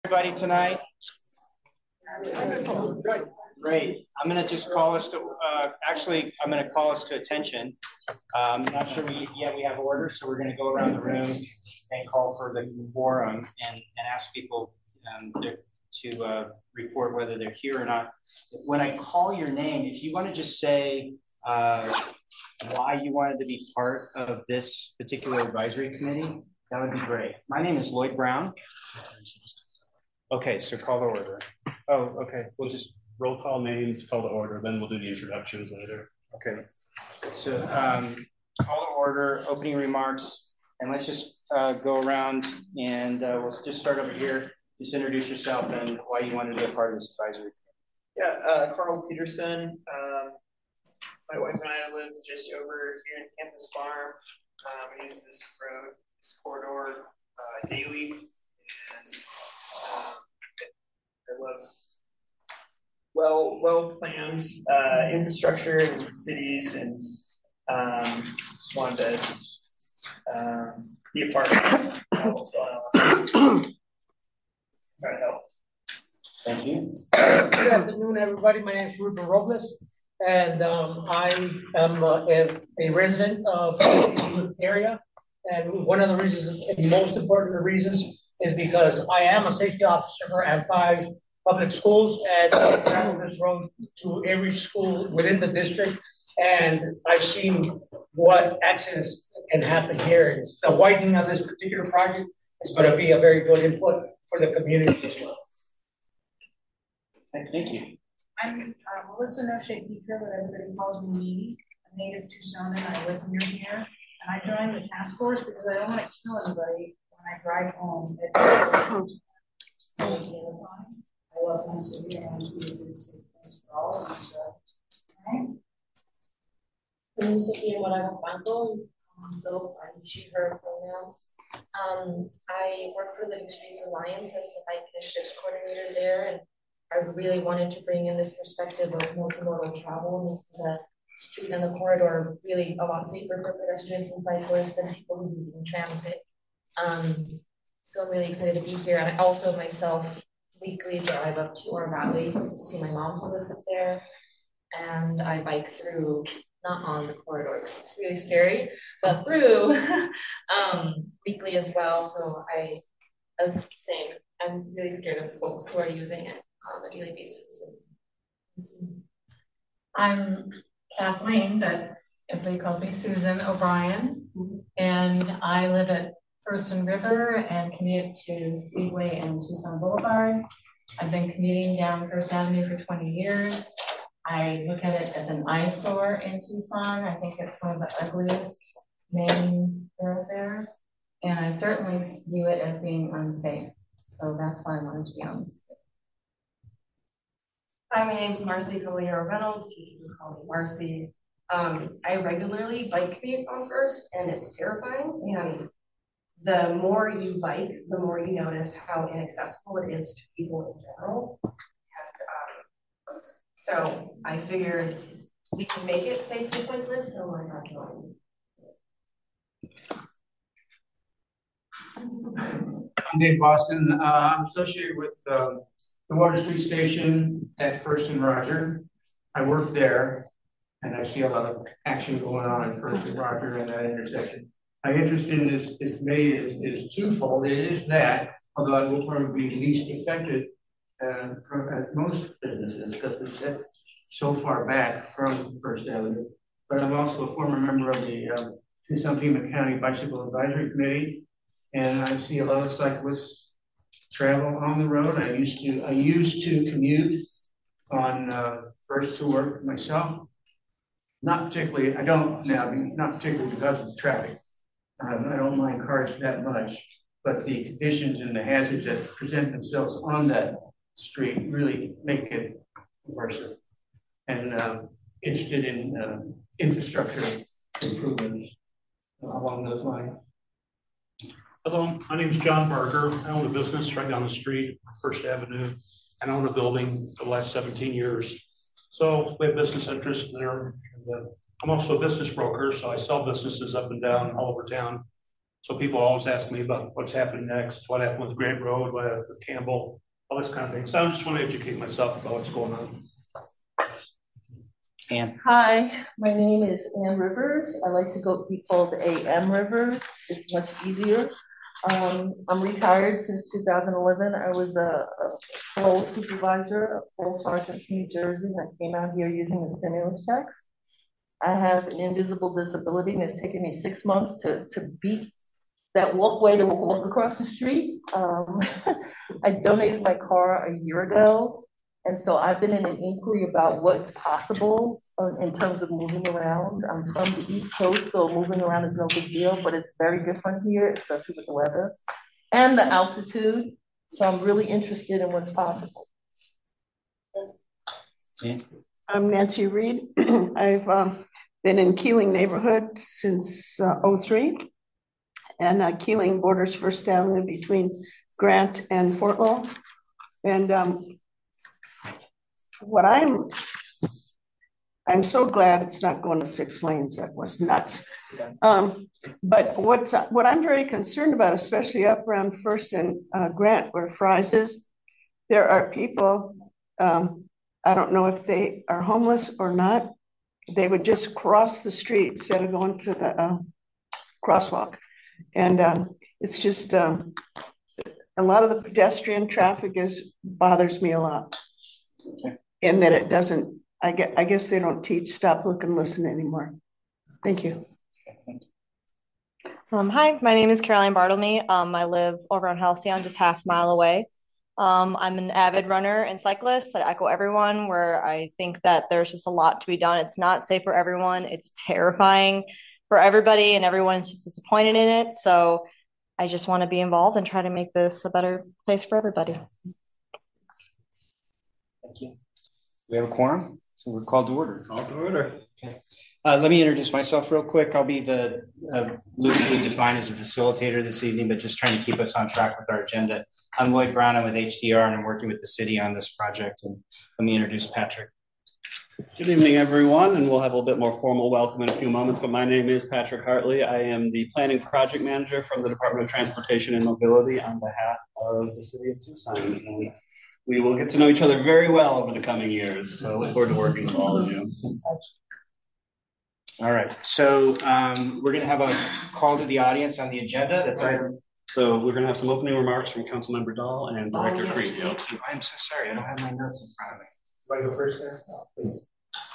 Everybody tonight? Great. I'm going to just call us to, I'm going to call us to attention. I'm not sure we have orders, so we're going to go around the room and call for the quorum and ask people to report whether they're here or not. When I call your name, if you want to just say why you wanted to be part of this particular advisory committee, that would be great. My name is Lloyd Brown. Okay, so call to order. Oh, okay. We'll just roll call names, call to order, then we'll do the introductions later. Okay. So call to order, opening remarks, and let's just go around and we'll just start over here. Just introduce yourself and why you wanted to be a part of this advisory committee. Yeah, Carl Peterson. My wife and I live just over here in Campus Farm. We use this road, this corridor daily, and I love well-planned infrastructure in cities, and just wanted to be a part of what's going on. Try to help. Thank you. Good afternoon, everybody. My name is Ruben Robles, and I am a resident of the area. And one of the reasons, and most important reasons, is because I am a safety officer at 5 public schools, and I travel this road to every school within the district. And I've seen what accidents can happen here. And the widening of this particular project is going to be a very good input for the community as well. Thank you. I'm Melissa Noche-Petra, but everybody calls me Mimi. I'm native Tucsonan. I live near here. And I joined the task force because I don't want to kill anybody when I drive home. I love my city and I want to be a good safe place for all of us. Right? My name is Sophia Moraga Franco, so I'm she, her pronouns. I work for Living Streets Alliance as the bike initiatives coordinator there, and I really wanted to bring in this perspective of multimodal travel, making the street and the corridor really a lot safer for pedestrians and cyclists and people who use it in transit. So I'm really excited to be here. And I also myself weekly drive up to Oro Valley to see my mom who lives up there. And I bike through, not on the corridor because it's really scary, but through weekly as well. So I'm really scared of folks who are using it on a daily basis. I'm Kathleen, but everybody calls me Susan O'Brien, and I live at First and River and commute to Speedway and Tucson Boulevard. I've been commuting down First Avenue for 20 years. I look at it as an eyesore in Tucson. I think it's one of the ugliest main thoroughfares, and I certainly view it as being unsafe. So that's why I wanted to be on this. Hi, my name is Marcy Galliero Reynolds. You can just call me Marcy. I regularly bike commute on First, and it's terrifying. And the more you bike, the more you notice how inaccessible it is to people in general. And so I figured we can make it safe for cyclists, so why not join? I'm Dave Boston. I'm associated with the Water Street Station at First and Roger. I work there, and I see a lot of action going on at First and Roger and that intersection. My interest in this committee is twofold. It is that, although I will probably be least affected from most businesses because we sit so far back from First Avenue. But I'm also a former member of the Tucson-Pima County Bicycle Advisory Committee, and I see a lot of cyclists travel on the road. I used to commute on First to work myself. Not particularly, I don't now, not particularly because of the traffic. I don't mind cars that much, but the conditions and the hazards that present themselves on that street really make it worse. And interested in infrastructure improvements along those lines. Hello, my name is John Barker. I own a business right down the street, First Avenue, and I own a building for the last 17 years. So we have business interests there. And, I'm also a business broker, so I sell businesses up and down all over town. So people always ask me about what's happening next, what happened with Grant Road, what happened with Campbell, all this kind of thing. So I just want to educate myself about what's going on. Ann. Hi, my name is Ann Rivers. I like to be called A.M. Rivers. It's much easier. I'm retired since 2011. I was a parole supervisor, a parole sergeant from New Jersey, and I came out here using the stimulus checks. I have an invisible disability, and it's taken me 6 months to beat that walkway to walk across the street. I donated my car a year ago, and so I've been in an inquiry about what's possible in terms of moving around. I'm from the East Coast, so moving around is no big deal, but it's very different here, especially with the weather and the altitude. So I'm really interested in what's possible. I'm Nancy Reed. I've been in Keeling neighborhood since '03. And Keeling borders First Avenue between Grant and Fort Law. And what I'm so glad it's not going to 6 lanes. That was nuts. But what I'm very concerned about, especially up around First and Grant, where Fry's is, there are people, I don't know if they are homeless or not. They would just cross the street instead of going to the crosswalk. And it's just a lot of the pedestrian traffic bothers me a lot. Okay. And that it doesn't, I guess they don't teach stop, look, and listen anymore. Thank you. Hi, my name is Caroline Bartlemy. I live over on Halcyon, just half a mile away. I'm an avid runner and cyclist. I echo everyone where I think that there's just a lot to be done. It's not safe for everyone. It's terrifying for everybody, and everyone's just disappointed in it. So I just want to be involved and try to make this a better place for everybody. Thank you. We have a quorum, so we're called to order. Called to order. Okay. Let me introduce myself real quick. I'll be the loosely defined as a facilitator this evening, but just trying to keep us on track with our agenda. I'm Lloyd Brown. I'm with HDR, and I'm working with the city on this project. And let me introduce Patrick. Good evening, everyone, and we'll have a little bit more formal welcome in a few moments, but my name is Patrick Hartley. I am the Planning Project Manager from the Department of Transportation and Mobility on behalf of the City of Tucson. And we will get to know each other very well over the coming years, so I look forward to working with all of you. All right, so we're going to have a call to the audience on the agenda. That's item. So we're going to have some opening remarks from Councilmember Dahl and Director Creed. Thank you. I'm so sorry. I don't have my notes in front of me. Do I go first there? Please.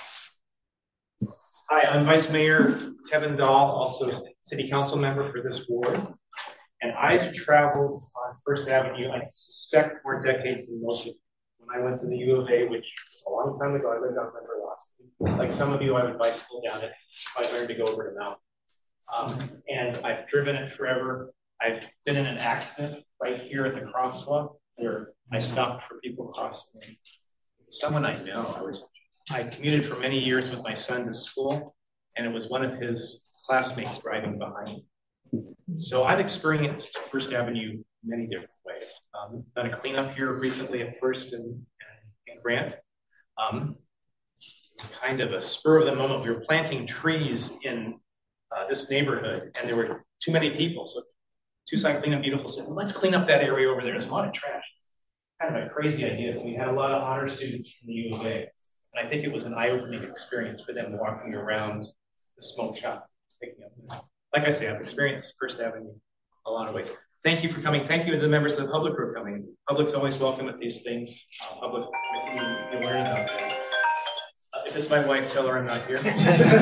Hi, I'm Vice Mayor Kevin Dahl, also City Council member for this ward. And I've traveled on First Avenue, I suspect, more decades than most of you. When I went to the U of A, which was a long time ago, I lived on River Lost. Like some of you, I would bicycle down it. I learned to go over to Mount. And I've driven it forever. I've been in an accident right here at the crosswalk where I stopped for people crossing. Someone I know, I commuted for many years with my son to school, and it was one of his classmates driving behind me. So I've experienced First Avenue many different ways. Done a cleanup here recently at First and Grant. Kind of a spur of the moment. We were planting trees in this neighborhood, and there were too many people. So Tucson Clean Up Beautiful said, well, let's clean up that area over there. There's a lot of trash. Kind of a crazy idea, but we had a lot of honor students from the U of A. And I think it was an eye-opening experience for them walking around the smoke shop, picking up. Like I say, I've experienced First Avenue a lot of ways. Thank you for coming. Thank you to the members of the public who are coming. Public's always welcome at these things. Public, you learn about that. If it's my wife, tell her I'm not here.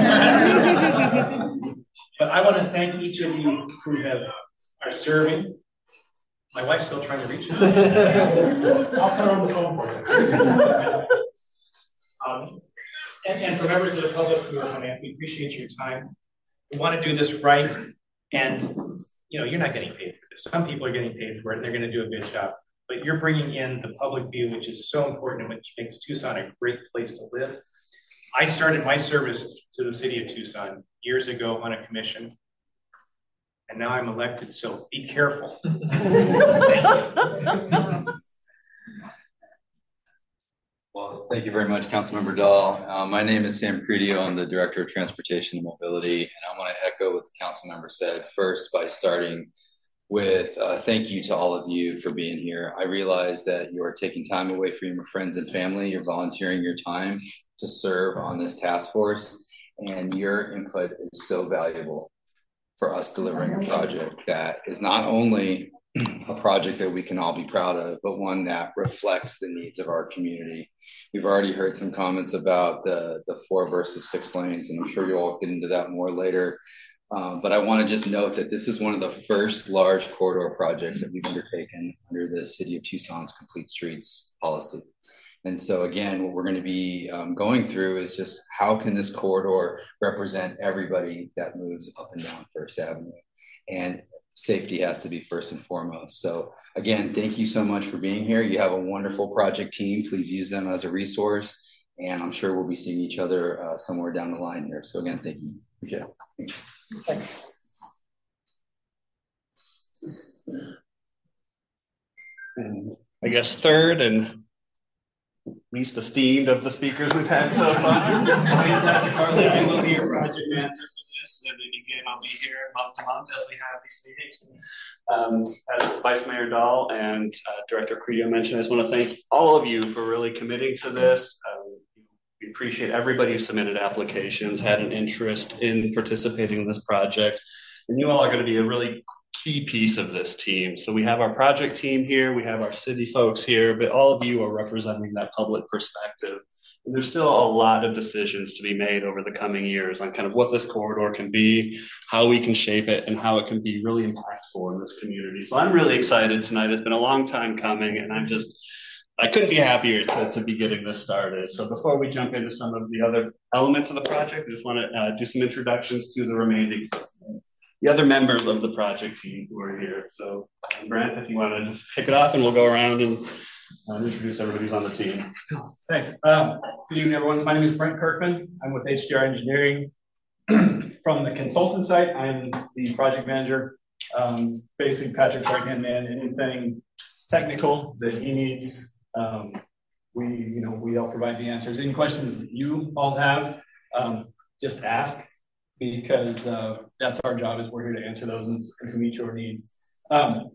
But I want to thank each of you who are serving. My wife's still trying to reach out. I'll put her on the phone for you. And for members of the public who are coming, we appreciate your time. We want to do this right, and you're not getting paid for this. Some people are getting paid for it, and they're going to do a good job. But you're bringing in the public view, which is so important, and which makes Tucson a great place to live. I started my service to the city of Tucson years ago on a commission, and now I'm elected, so be careful. Well, Thank you very much, Councilmember Dahl. My name is Sam Credio. I'm the Director of Transportation and Mobility, and I want to echo what the council member said first by starting with thank you to all of you for being here. I realize that you are taking time away from your friends and family. You're volunteering your time to serve on this task force, and your input is so valuable for us delivering a project that is not only a project that we can all be proud of, but one that reflects the needs of our community. We've already heard some comments about the 4 versus 6 lanes, and I'm sure you'll all get into that more later. But I want to just note that this is one of the first large corridor projects that we've undertaken under the City of Tucson's Complete Streets policy. And so again, what we're going to be going through is just how can this corridor represent everybody that moves up and down First Avenue? And safety has to be first and foremost. So again, thank you so much for being here. You have a wonderful project team. Please use them as a resource. And I'm sure we'll be seeing each other somewhere down the line here. So again, thank you. Appreciate it. Thanks. And I guess third and least esteemed of the speakers we've had so far. I'm Patrick Hartley. I will be your project manager for this, and again, I'll be here month to month as we have these meetings. As Vice Mayor Dahl and Director Credio mentioned, I just want to thank all of you for really committing to this. We appreciate everybody who submitted applications, had an interest in participating in this project, and you all are going to be a really key piece of this team. So we have our project team here, we have our city folks here, but all of you are representing that public perspective. And there's still a lot of decisions to be made over the coming years on kind of what this corridor can be, how we can shape it, and how it can be really impactful in this community. So I'm really excited tonight. It's been a long time coming, and I couldn't be happier to be getting this started. So before we jump into some of the other elements of the project, I just want to do some introductions to the other members of the project team who are here. So Brent, if you want to just kick it off, and we'll go around and introduce everybody who's on the team. Thanks. Good evening, everyone. My name is Brent Kirkman. I'm with HDR Engineering. From the consultant side, I'm the project manager. Basically, Patrick's right-hand man. Anything technical that he needs, we all provide the answers. Any questions that you all have, just ask, because that's our job. Is we're here to answer those and to meet your needs. I'm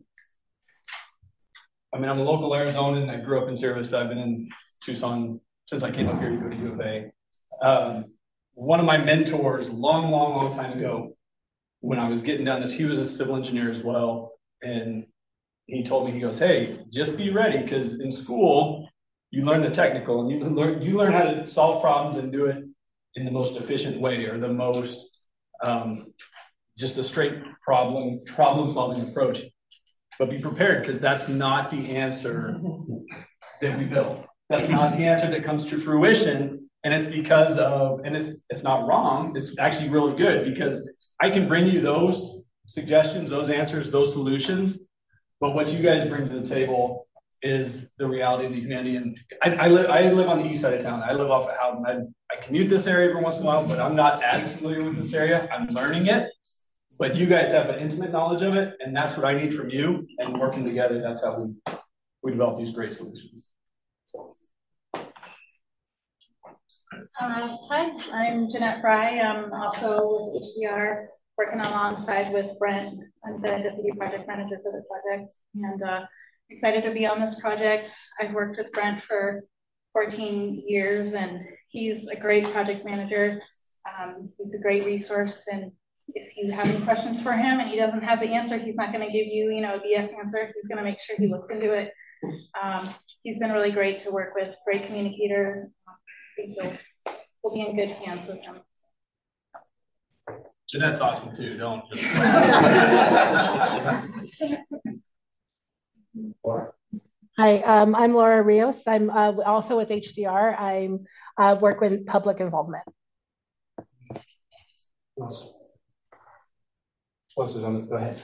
a local Arizonan. I grew up in Sierra Vista. I've been in Tucson since I came up here to go to U of A. One of my mentors, long time ago, when I was getting done this, he was a civil engineer as well, and he told me, he goes, "Hey, just be ready, because in school you learn the technical, and you learn how to solve problems and do it in the most efficient way, or the most just a straight problem solving approach. But be prepared, because that's not the answer that we build. That's not the answer that comes to fruition. And it's because of, and it's not wrong. It's actually really good, because I can bring you those suggestions, those answers, those solutions. But what you guys bring to the table is the reality of the humanity. And I live on the east side of town. I live off of Howden. I commute this area every once in a while, but I'm not as familiar with this area. I'm learning it. But you guys have an intimate knowledge of it, and that's what I need from you. And working together, that's how we develop these great solutions. Hi, I'm Jeanette Fry. I'm also with HDR, working alongside with Brent. I'm the Deputy Project Manager for the project, and excited to be on this project. I've worked with Brent for 14 years, and he's a great project manager. He's a great resource, and if you have any questions for him and he doesn't have the answer, he's not going to give you, a BS answer. He's going to make sure he looks into it. He's been really great to work with, great communicator. I think we'll be in good hands with him. Jeanette's awesome too. Don't just. Hi, I'm Laura Rios. I'm also with HDR. I work with public involvement. Go ahead.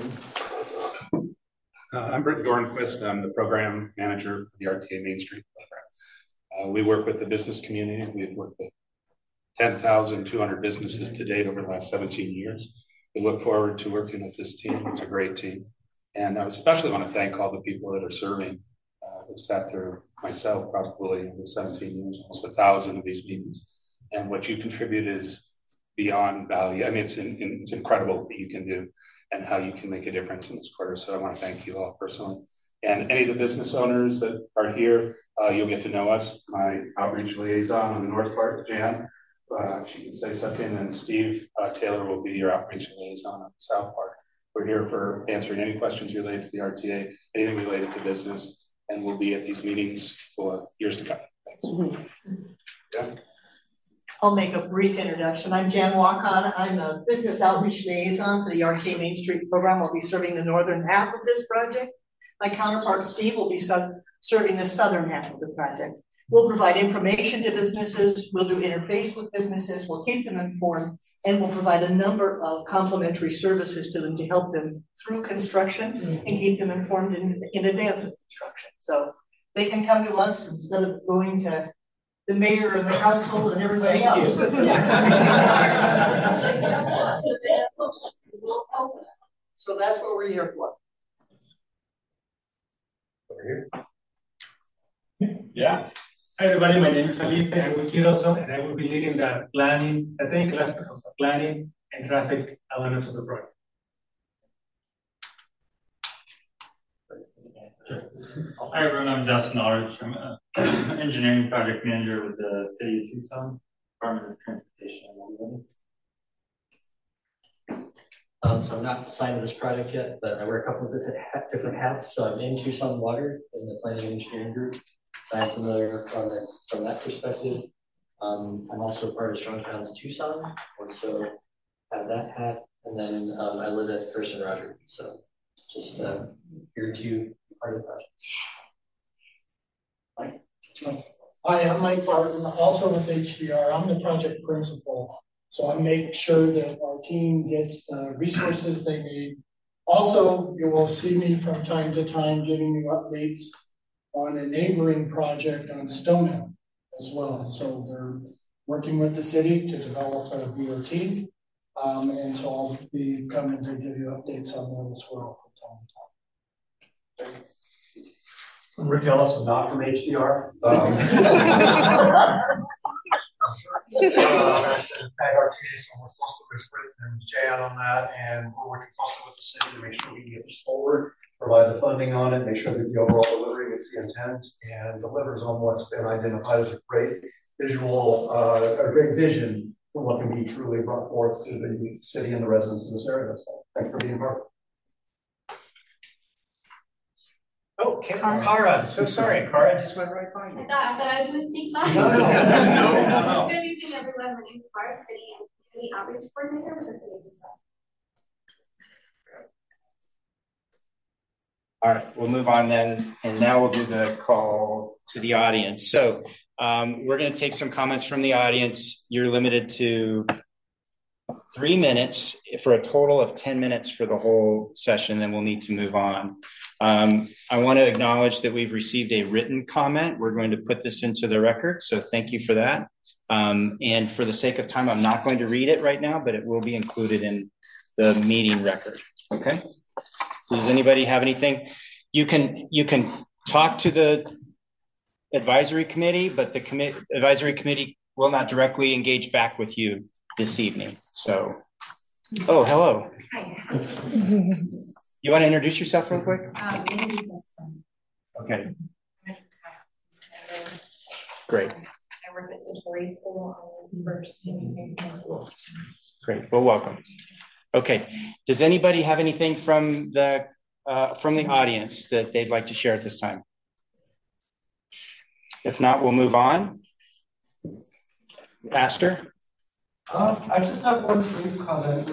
I'm Britt Dornquist. I'm the program manager for the RTA Main Street program. We work with the business community. We've worked with 10,200 businesses to date over the last 17 years. We look forward to working with this team. It's a great team. And I especially want to thank all the people that are serving I've sat through myself probably in the 17 years, almost 1,000 of these meetings. And what you contribute is beyond value. I mean, it's incredible what you can do and how you can make a difference in this quarter. So I want to thank you all personally. And any of the business owners that are here, you'll get to know us. My outreach liaison on the north part, Jan, she can say something, and Steve Taylor will be your outreach liaison on the south part. We're here for answering any questions related to the RTA, anything related to business, and we'll be at these meetings for years to come. Thanks. Yeah. I'll make a brief introduction. I'm Jan Walcott. I'm a business outreach liaison for the RTA Main Street program. I'll be serving the northern half of this project. My counterpart, Steve, will be serving the southern half of the project. We'll provide information to businesses. We'll do interface with businesses. We'll keep them informed, and we'll provide a number of complementary services to them to help them through construction and keep them informed in advance of construction. So they can come to us instead of going to the mayor and the council and everybody else. So that's what we're here for. Over here. Yeah. Hi everybody, my name is Felipe. I'm with Kiroso, and I will be leading the planning, the technical aspects of the planning and traffic elements of the project. Hi everyone, I'm Dustin Aldrich. I'm an engineering project manager with the City of Tucson, Department of Transportation and Mobility. So I'm not assigned to this project yet, but I wear a couple of different hats. So I'm in Tucson Water in the planning and engineering group. So I'm familiar from that perspective. I'm also part of Strong Towns Tucson, also have that hat. And then I live at First and Roger. So just here to be part of the project. Mike. Hi, I'm Mike Barton, also with HDR. I'm the project principal. So I make sure that our team gets the resources they need. Also, you will see me from time to time giving you updates on a neighboring project on Stoneham as well. So they're working with the city to develop a BOT. And so I'll be coming to give you updates on that as well from time to time. I'm Rick Ellis, I'm not from HDR. So we're closely with Britt and Jan on that, and we're working closely with the city to make sure we can get this forward, provide the funding on it, make sure that the overall delivery gets the intent and delivers on what's been identified as a great visual, a great vision for what can be truly brought forth to the city and the residents of this area. So thanks for being part. Oh, Cara, so sorry. Cara just went right by you. I thought I was going to speak back. No. Good evening, everyone. My name is Cara City. I'm the outreach coordinator with the City of Tucson. All right, we'll move on then, and now we'll do the call to the audience. So we're going to take some comments from the audience. You're limited to 3 minutes for a total of 10 minutes for the whole session, then we'll need to move on. I want to acknowledge that we've received a written comment. We're going to put this into the record, so thank you for that. And for the sake of time, I'm not going to read it right now, but it will be included in the meeting record. Okay? So does anybody have anything? You can talk to the advisory committee, but the advisory committee will not directly engage back with you this evening. So, oh, hello. Hi. You want to introduce yourself real quick? Okay. Great. I work at Satori School on First. Great. Well, welcome. Okay. Does anybody have anything from the audience that they'd like to share at this time? If not, we'll move on. Pastor? I just have one brief comment,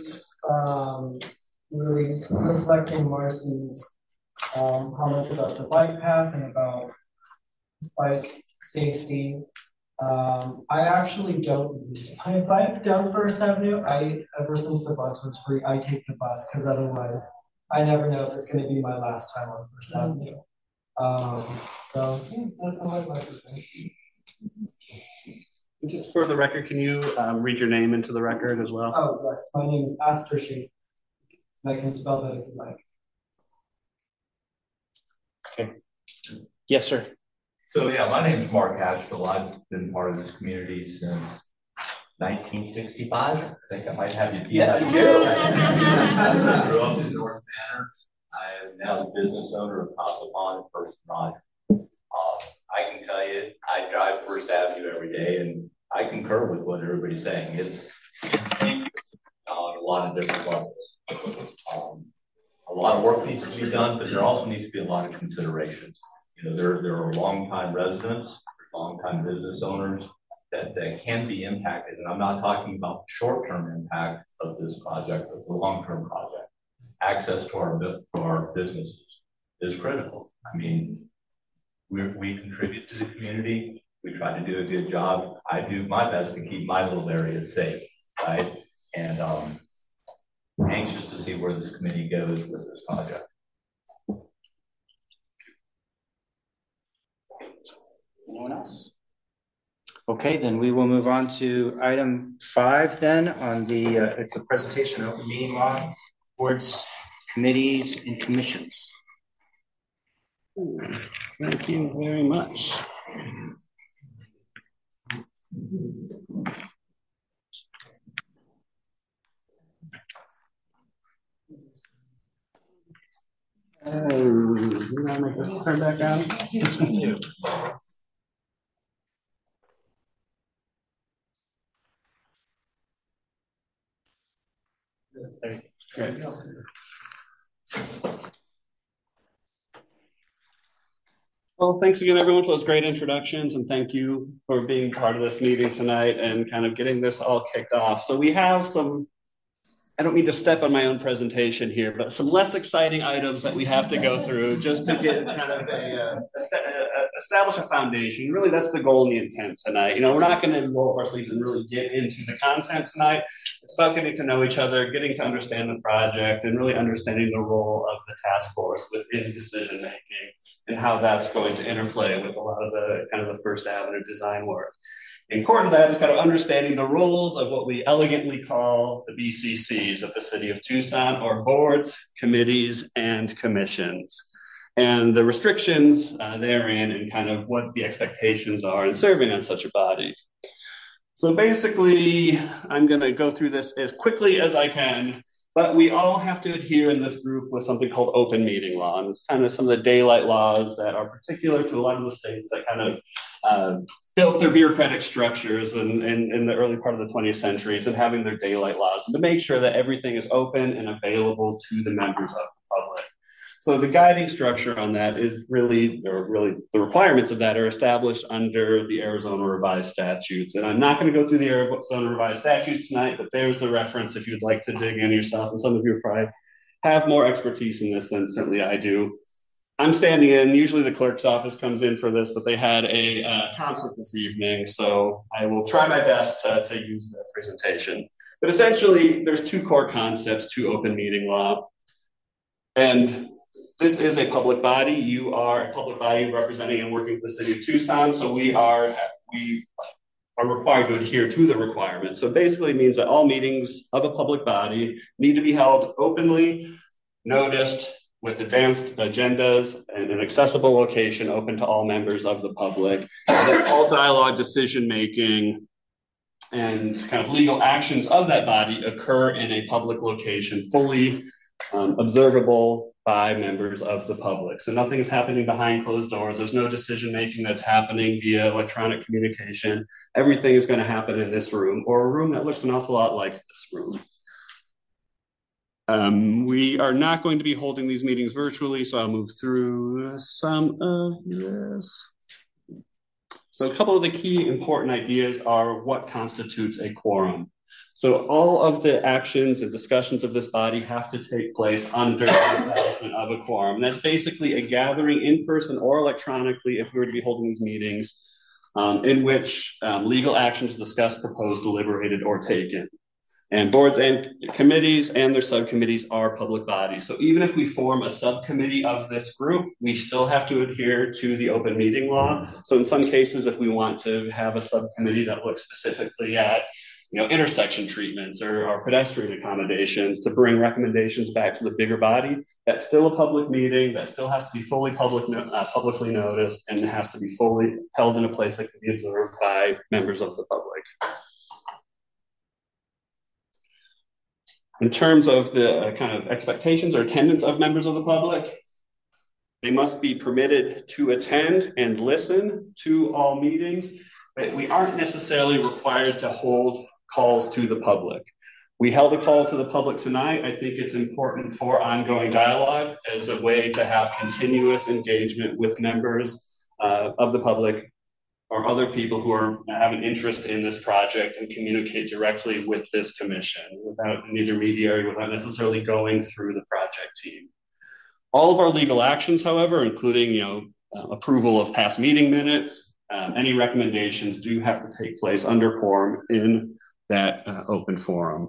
really reflecting Marcy's comments about the bike path and about bike safety. I actually don't use my bike down First Avenue. Ever since the bus was free, I take the bus because otherwise I never know if it's going to be my last time on First Avenue. So yeah, that's all I'd like to say. Just for the record, can you read your name into the record as well? Oh, yes. My name is Astor Sheikh. I can spell that if you like. Okay. Yes, sir. So yeah, my name is Mark Asheville. I've been part of this community since 1965. I think I might have you. Yeah, you do. I grew up in North Manor. I am now the business owner of Casa Pond and First Drive. I can tell you, I drive First Avenue every day, and I concur with what everybody's saying. It's on a lot of different levels. A lot of work needs to be done, but there also needs to be a lot of considerations. You know, there are longtime residents, longtime business owners that can be impacted. And I'm not talking about the short-term impact of this project, but the long-term project. Access to our businesses is critical. I mean, we contribute to the community. We try to do a good job. I do my best to keep my little area safe, right? And anxious to see where this committee goes with this project. Anyone else? Okay, then we will move on to item 5 then on the, it's a presentation of open meeting law, boards, committees, and commissions. Thank you very much. Did I make this turn back on? Yes, we do. Great. Well, thanks again, everyone, for those great introductions, and thank you for being part of this meeting tonight and kind of getting this all kicked off. So we have some, I don't mean to step on my own presentation here, but some less exciting items that we have to go through just to get kind of establish a foundation. Really, that's the goal and the intent tonight. You know, we're not going to roll up our sleeves and really get into the content tonight. It's about getting to know each other, getting to understand the project, and really understanding the role of the task force within decision making and how that's going to interplay with a lot of the kind of the First Avenue design work. And core to that is kind of understanding the roles of what we elegantly call the BCCs of the City of Tucson, or boards, committees, and commissions, and the restrictions therein and kind of what the expectations are in serving on such a body. So basically, I'm going to go through this as quickly as I can, but we all have to adhere in this group with something called open meeting law. And it's kind of some of the daylight laws that are particular to a lot of the states that kind of built their bureaucratic structures in the early part of the 20th centuries and having their daylight laws, and to make sure that everything is open and available to the members of the public. So the guiding structure on that is really the requirements of that are established under the Arizona Revised Statutes. And I'm not going to go through the Arizona Revised Statutes tonight, but there's the reference if you'd like to dig in yourself. And some of you probably have more expertise in this than certainly I do. I'm standing in, usually the clerk's office comes in for this, but they had a conflict this evening. So I will try my best to use that presentation. But essentially, there's two core concepts to open meeting law. And this is a public body. You are a public body representing and working with the City of Tucson. So we are required to adhere to the requirements. So basically it means that all meetings of a public body need to be held openly, noticed, with advanced agendas and an accessible location open to all members of the public. That all dialogue, decision-making, and kind of legal actions of that body occur in a public location, fully observable by members of the public. So nothing's happening behind closed doors. There's no decision-making that's happening via electronic communication. Everything is going to happen in this room, or a room that looks an awful lot like this room. We are not going to be holding these meetings virtually, so I'll move through some of this. So a couple of the key important ideas are what constitutes a quorum. So all of the actions and discussions of this body have to take place under the establishment of a quorum. And that's basically a gathering in person or electronically, if we were to be holding these meetings, in which legal actions discussed, proposed, deliberated, or taken. And boards and committees and their subcommittees are public bodies. So even if we form a subcommittee of this group, we still have to adhere to the open meeting law. So in some cases, if we want to have a subcommittee that looks specifically at intersection treatments or pedestrian accommodations, to bring recommendations back to the bigger body. That's still a public meeting. That still has to be fully publicly noticed, and it has to be fully held in a place that can be observed by members of the public. In terms of the kind of expectations or attendance of members of the public, they must be permitted to attend and listen to all meetings, but we aren't necessarily required to hold calls to the public. We held a call to the public tonight. I think it's important for ongoing dialogue as a way to have continuous engagement with members of the public or other people who have an interest in this project and communicate directly with this commission without an intermediary, without necessarily going through the project team. All of our legal actions, however, including approval of past meeting minutes, any recommendations do have to take place under quorum in that open forum.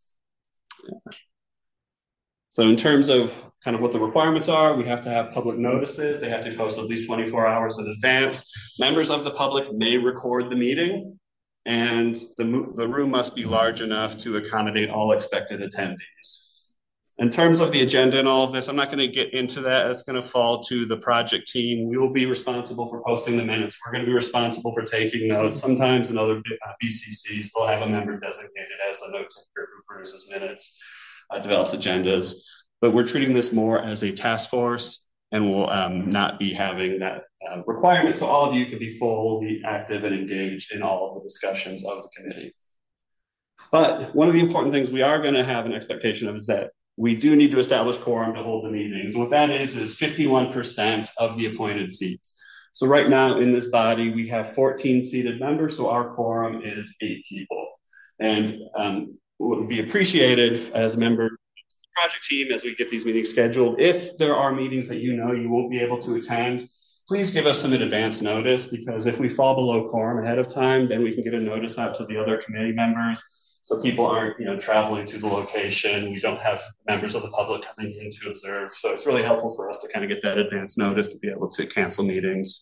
So in terms of kind of what the requirements are, we have to have public notices. They have to post at least 24 hours in advance. Members of the public may record the meeting, and the room must be large enough to accommodate all expected attendees. In terms of the agenda and all of this, I'm not going to get into that. It's going to fall to the project team. We will be responsible for posting the minutes. We're going to be responsible for taking notes. Sometimes in other BCCs, they'll have a member designated as a note taker who produces minutes, develops agendas. But we're treating this more as a task force, and we'll not be having that requirement. So all of you can be fully active and engaged in all of the discussions of the committee. But one of the important things we are going to have an expectation of is that we do need to establish quorum to hold the meetings. What that is 51% of the appointed seats. So right now in this body, we have 14 seated members, so our quorum is 8 people. And it would be appreciated as a member of the project team as we get these meetings scheduled. If there are meetings that you won't be able to attend, please give us some advance notice, because if we fall below quorum ahead of time, then we can get a notice out to the other committee members. So people aren't, traveling to the location. We don't have members of the public coming in to observe. So it's really helpful for us to kind of get that advance notice to be able to cancel meetings.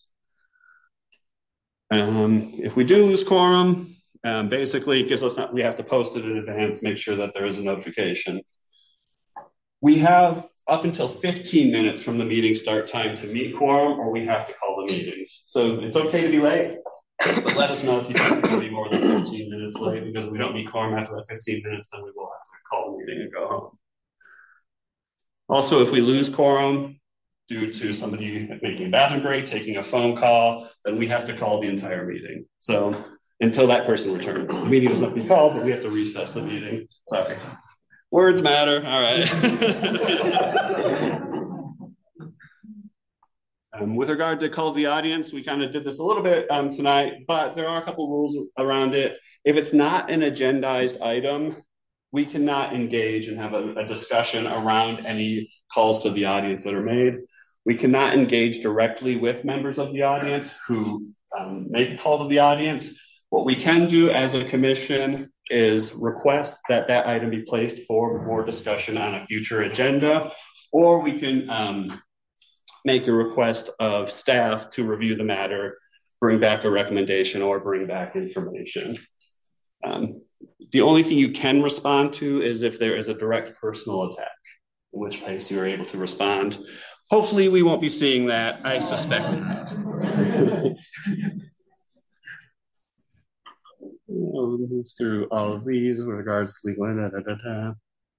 If we do lose quorum, basically it gives us, we have to post it in advance, make sure that there is a notification. We have up until 15 minutes from the meeting start time to meet quorum, or we have to call the meetings. So it's okay to be late. But let us know if you think you're going to be more than 15 minutes late, because if we don't meet quorum after that 15 minutes, then we will have to call the meeting and go home. Also, if we lose quorum due to somebody making a bathroom break, taking a phone call, then we have to call the entire meeting. So until that person returns, the meeting doesn't have to be called, but we have to recess the meeting. Sorry. Words matter. All right. With regard to call the audience, we kind of did this a little bit tonight, but there are a couple rules around it. If it's not an agendized item, we cannot engage and have a discussion around any calls to the audience that are made. We cannot engage directly with members of the audience who make a call to the audience. What we can do as a commission is request that that item be placed for more discussion on a future agenda, or we can make a request of staff to review the matter, bring back a recommendation, or bring back information. The only thing you can respond to is if there is a direct personal attack, in which case you are able to respond. Hopefully we won't be seeing that. I suspect not. We'll move through all of these with regards to legal.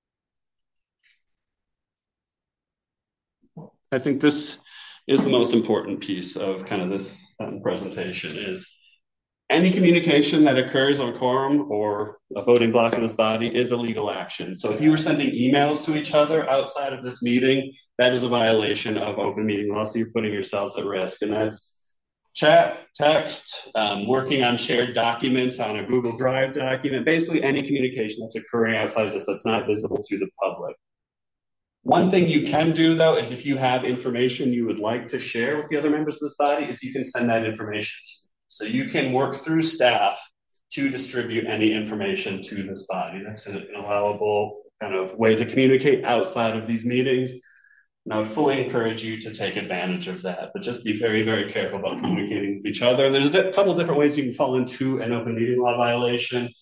I think this is the most important piece of kind of this presentation is any communication that occurs on quorum or a voting block in this body is a legal action. So if you were sending emails to each other outside of this meeting, that is a violation of open meeting law. So you're putting yourselves at risk. And that's chat, text, working on shared documents on a Google Drive document, basically any communication that's occurring outside of this that's not visible to the public. One thing you can do, though, is if you have information you would like to share with the other members of this body, is you can send that information to them. So you can work through staff to distribute any information to this body. That's an allowable kind of way to communicate outside of these meetings. And I would fully encourage you to take advantage of that, but just be very, very careful about communicating with each other. And there's a couple of different ways you can fall into an open meeting law violation.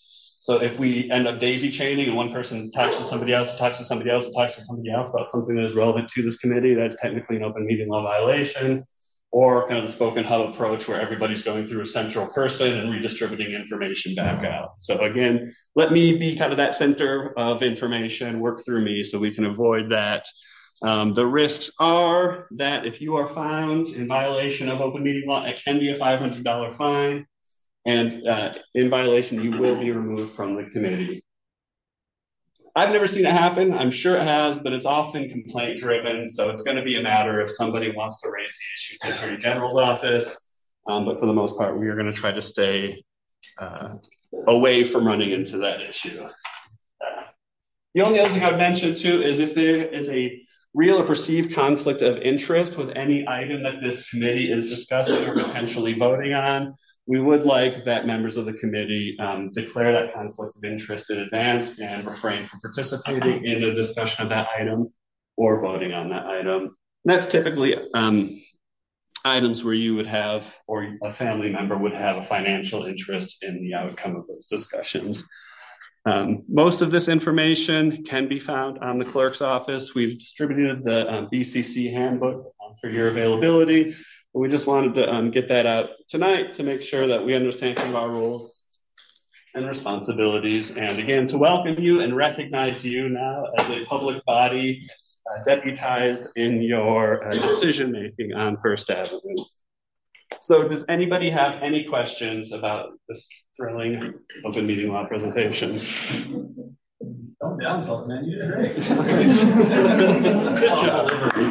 So if we end up daisy chaining and one person talks to somebody else, talks to somebody else, talks to somebody else about something that is relevant to this committee, that's technically an open meeting law violation, or kind of the spoken hub approach where everybody's going through a central person and redistributing information back out. So again, let me be kind of that center of information, work through me so we can avoid that. The risks are that if you are found in violation of open meeting law, it can be a $500 fine. And in violation, you will be removed from the committee. I've never seen it happen. I'm sure it has, but it's often complaint driven. So it's going to be a matter if somebody wants to raise the issue to the Attorney General's office. But for the most part, we are going to try to stay away from running into that issue. The only other thing I would mention too is if there is a real or perceived conflict of interest with any item that this committee is discussing or potentially voting on, we would like that members of the committee declare that conflict of interest in advance and refrain from participating in the discussion of that item or voting on that item. And that's typically items where you would have, or a family member would have, a financial interest in the outcome of those discussions. Most of this information can be found on the clerk's office. We've distributed the BCC handbook for your availability. We just wanted to get that out tonight to make sure that we understand some of our roles and responsibilities. And again, to welcome you and recognize you now as a public body deputized in your decision-making on First Avenue. So does anybody have any questions about this thrilling open meeting law presentation? Don't down talk, man. You did great. Good job.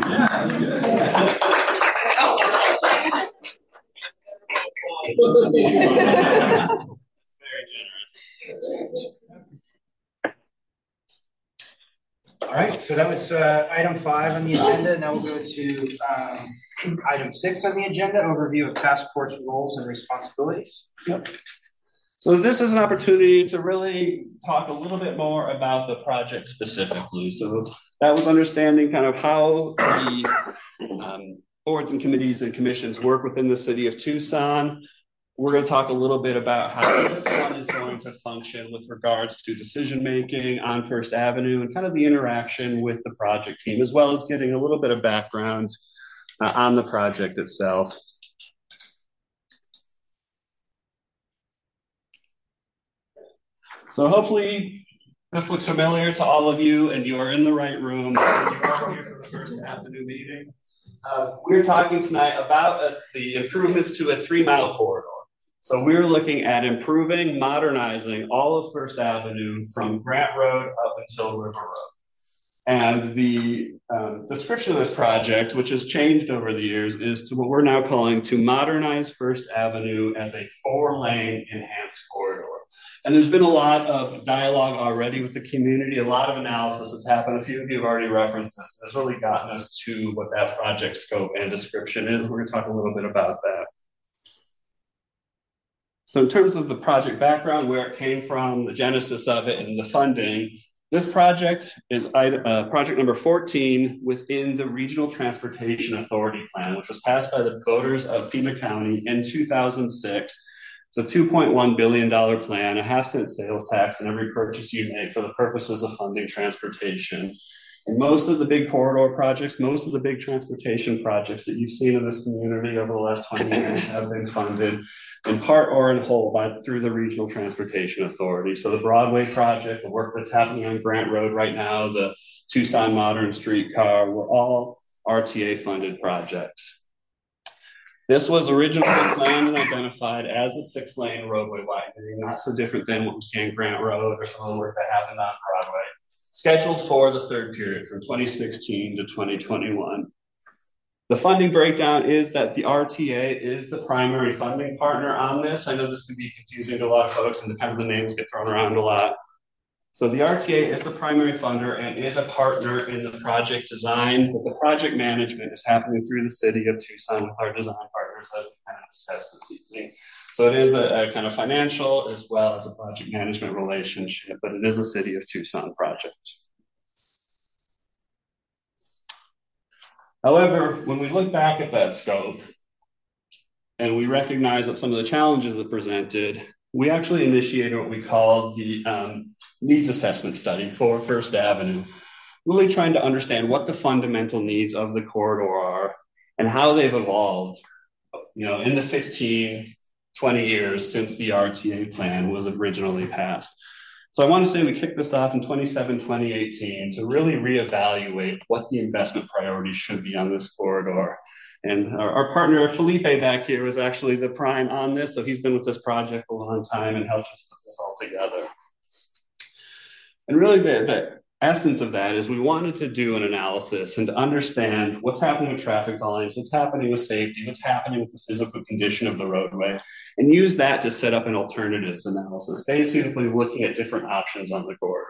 Very generous. All right, so that was item 5 on the agenda. Now we'll go to item 6 on the agenda, overview of task force roles and responsibilities. Yep. So this is an opportunity to really talk a little bit more about the project specifically. So that was understanding kind of how the boards and committees and commissions work within the city of Tucson. We're going to talk a little bit about how this one is going to function with regards to decision making on First Avenue and kind of the interaction with the project team, as well as getting a little bit of background on the project itself. So hopefully this looks familiar to all of you and you are in the right room. You are here for the First Avenue meeting. We're talking tonight about the improvements to a 3-mile corridor. So we're looking at improving, modernizing all of First Avenue from Grant Road up until River Road. And the description of this project, which has changed over the years, is to what we're now calling to modernize First Avenue as a 4-lane enhanced corridor. And there's been a lot of dialogue already with the community, a lot of analysis that's happened. A few of you have already referenced this. It's really gotten us to what that project scope and description is. We're going to talk a little bit about that. So in terms of the project background, where it came from, the genesis of it, and the funding, this project is project number 14 within the Regional Transportation Authority Plan, which was passed by the voters of Pima County in 2006. It's a $2.1 billion plan, a 0.5-cent sales tax on every purchase you make for the purposes of funding transportation. And most of the big corridor projects, most of the big transportation projects that you've seen in this community over the last 20 years have been funded in part or in whole through the Regional Transportation Authority. So the Broadway project, the work that's happening on Grant Road right now, the Tucson Modern Streetcar, were all RTA funded projects. This was originally planned and identified as a 6-lane roadway widening, not so different than what we see on Grant Road or some of the work that happened on Broadway, scheduled for the 3rd period from 2016 to 2021. The funding breakdown is that the RTA is the primary funding partner on this. I know this can be confusing to a lot of folks and kind of the names get thrown around a lot. So the RTA is the primary funder and is a partner in the project design, but the project management is happening through the city of Tucson with our design partners as we kind of discussed this evening. So it is a kind of financial as well as a project management relationship, but it is a city of Tucson project. However, when we look back at that scope and we recognize that some of the challenges it presented, we actually initiated what we call the needs assessment study for First Avenue, really trying to understand what the fundamental needs of the corridor are and how they've evolved, in the 15, 20 years since the RTA plan was originally passed. So I want to say we kicked this off in 2018 to really reevaluate what the investment priorities should be on this corridor. And our partner, Felipe, back here was actually the prime on this. So he's been with this project a long time and helped us put this all together. And really the essence of that is we wanted to do an analysis and to understand what's happening with traffic volumes, what's happening with safety, what's happening with the physical condition of the roadway, and use that to set up an alternatives analysis, basically looking at different options on the corridor.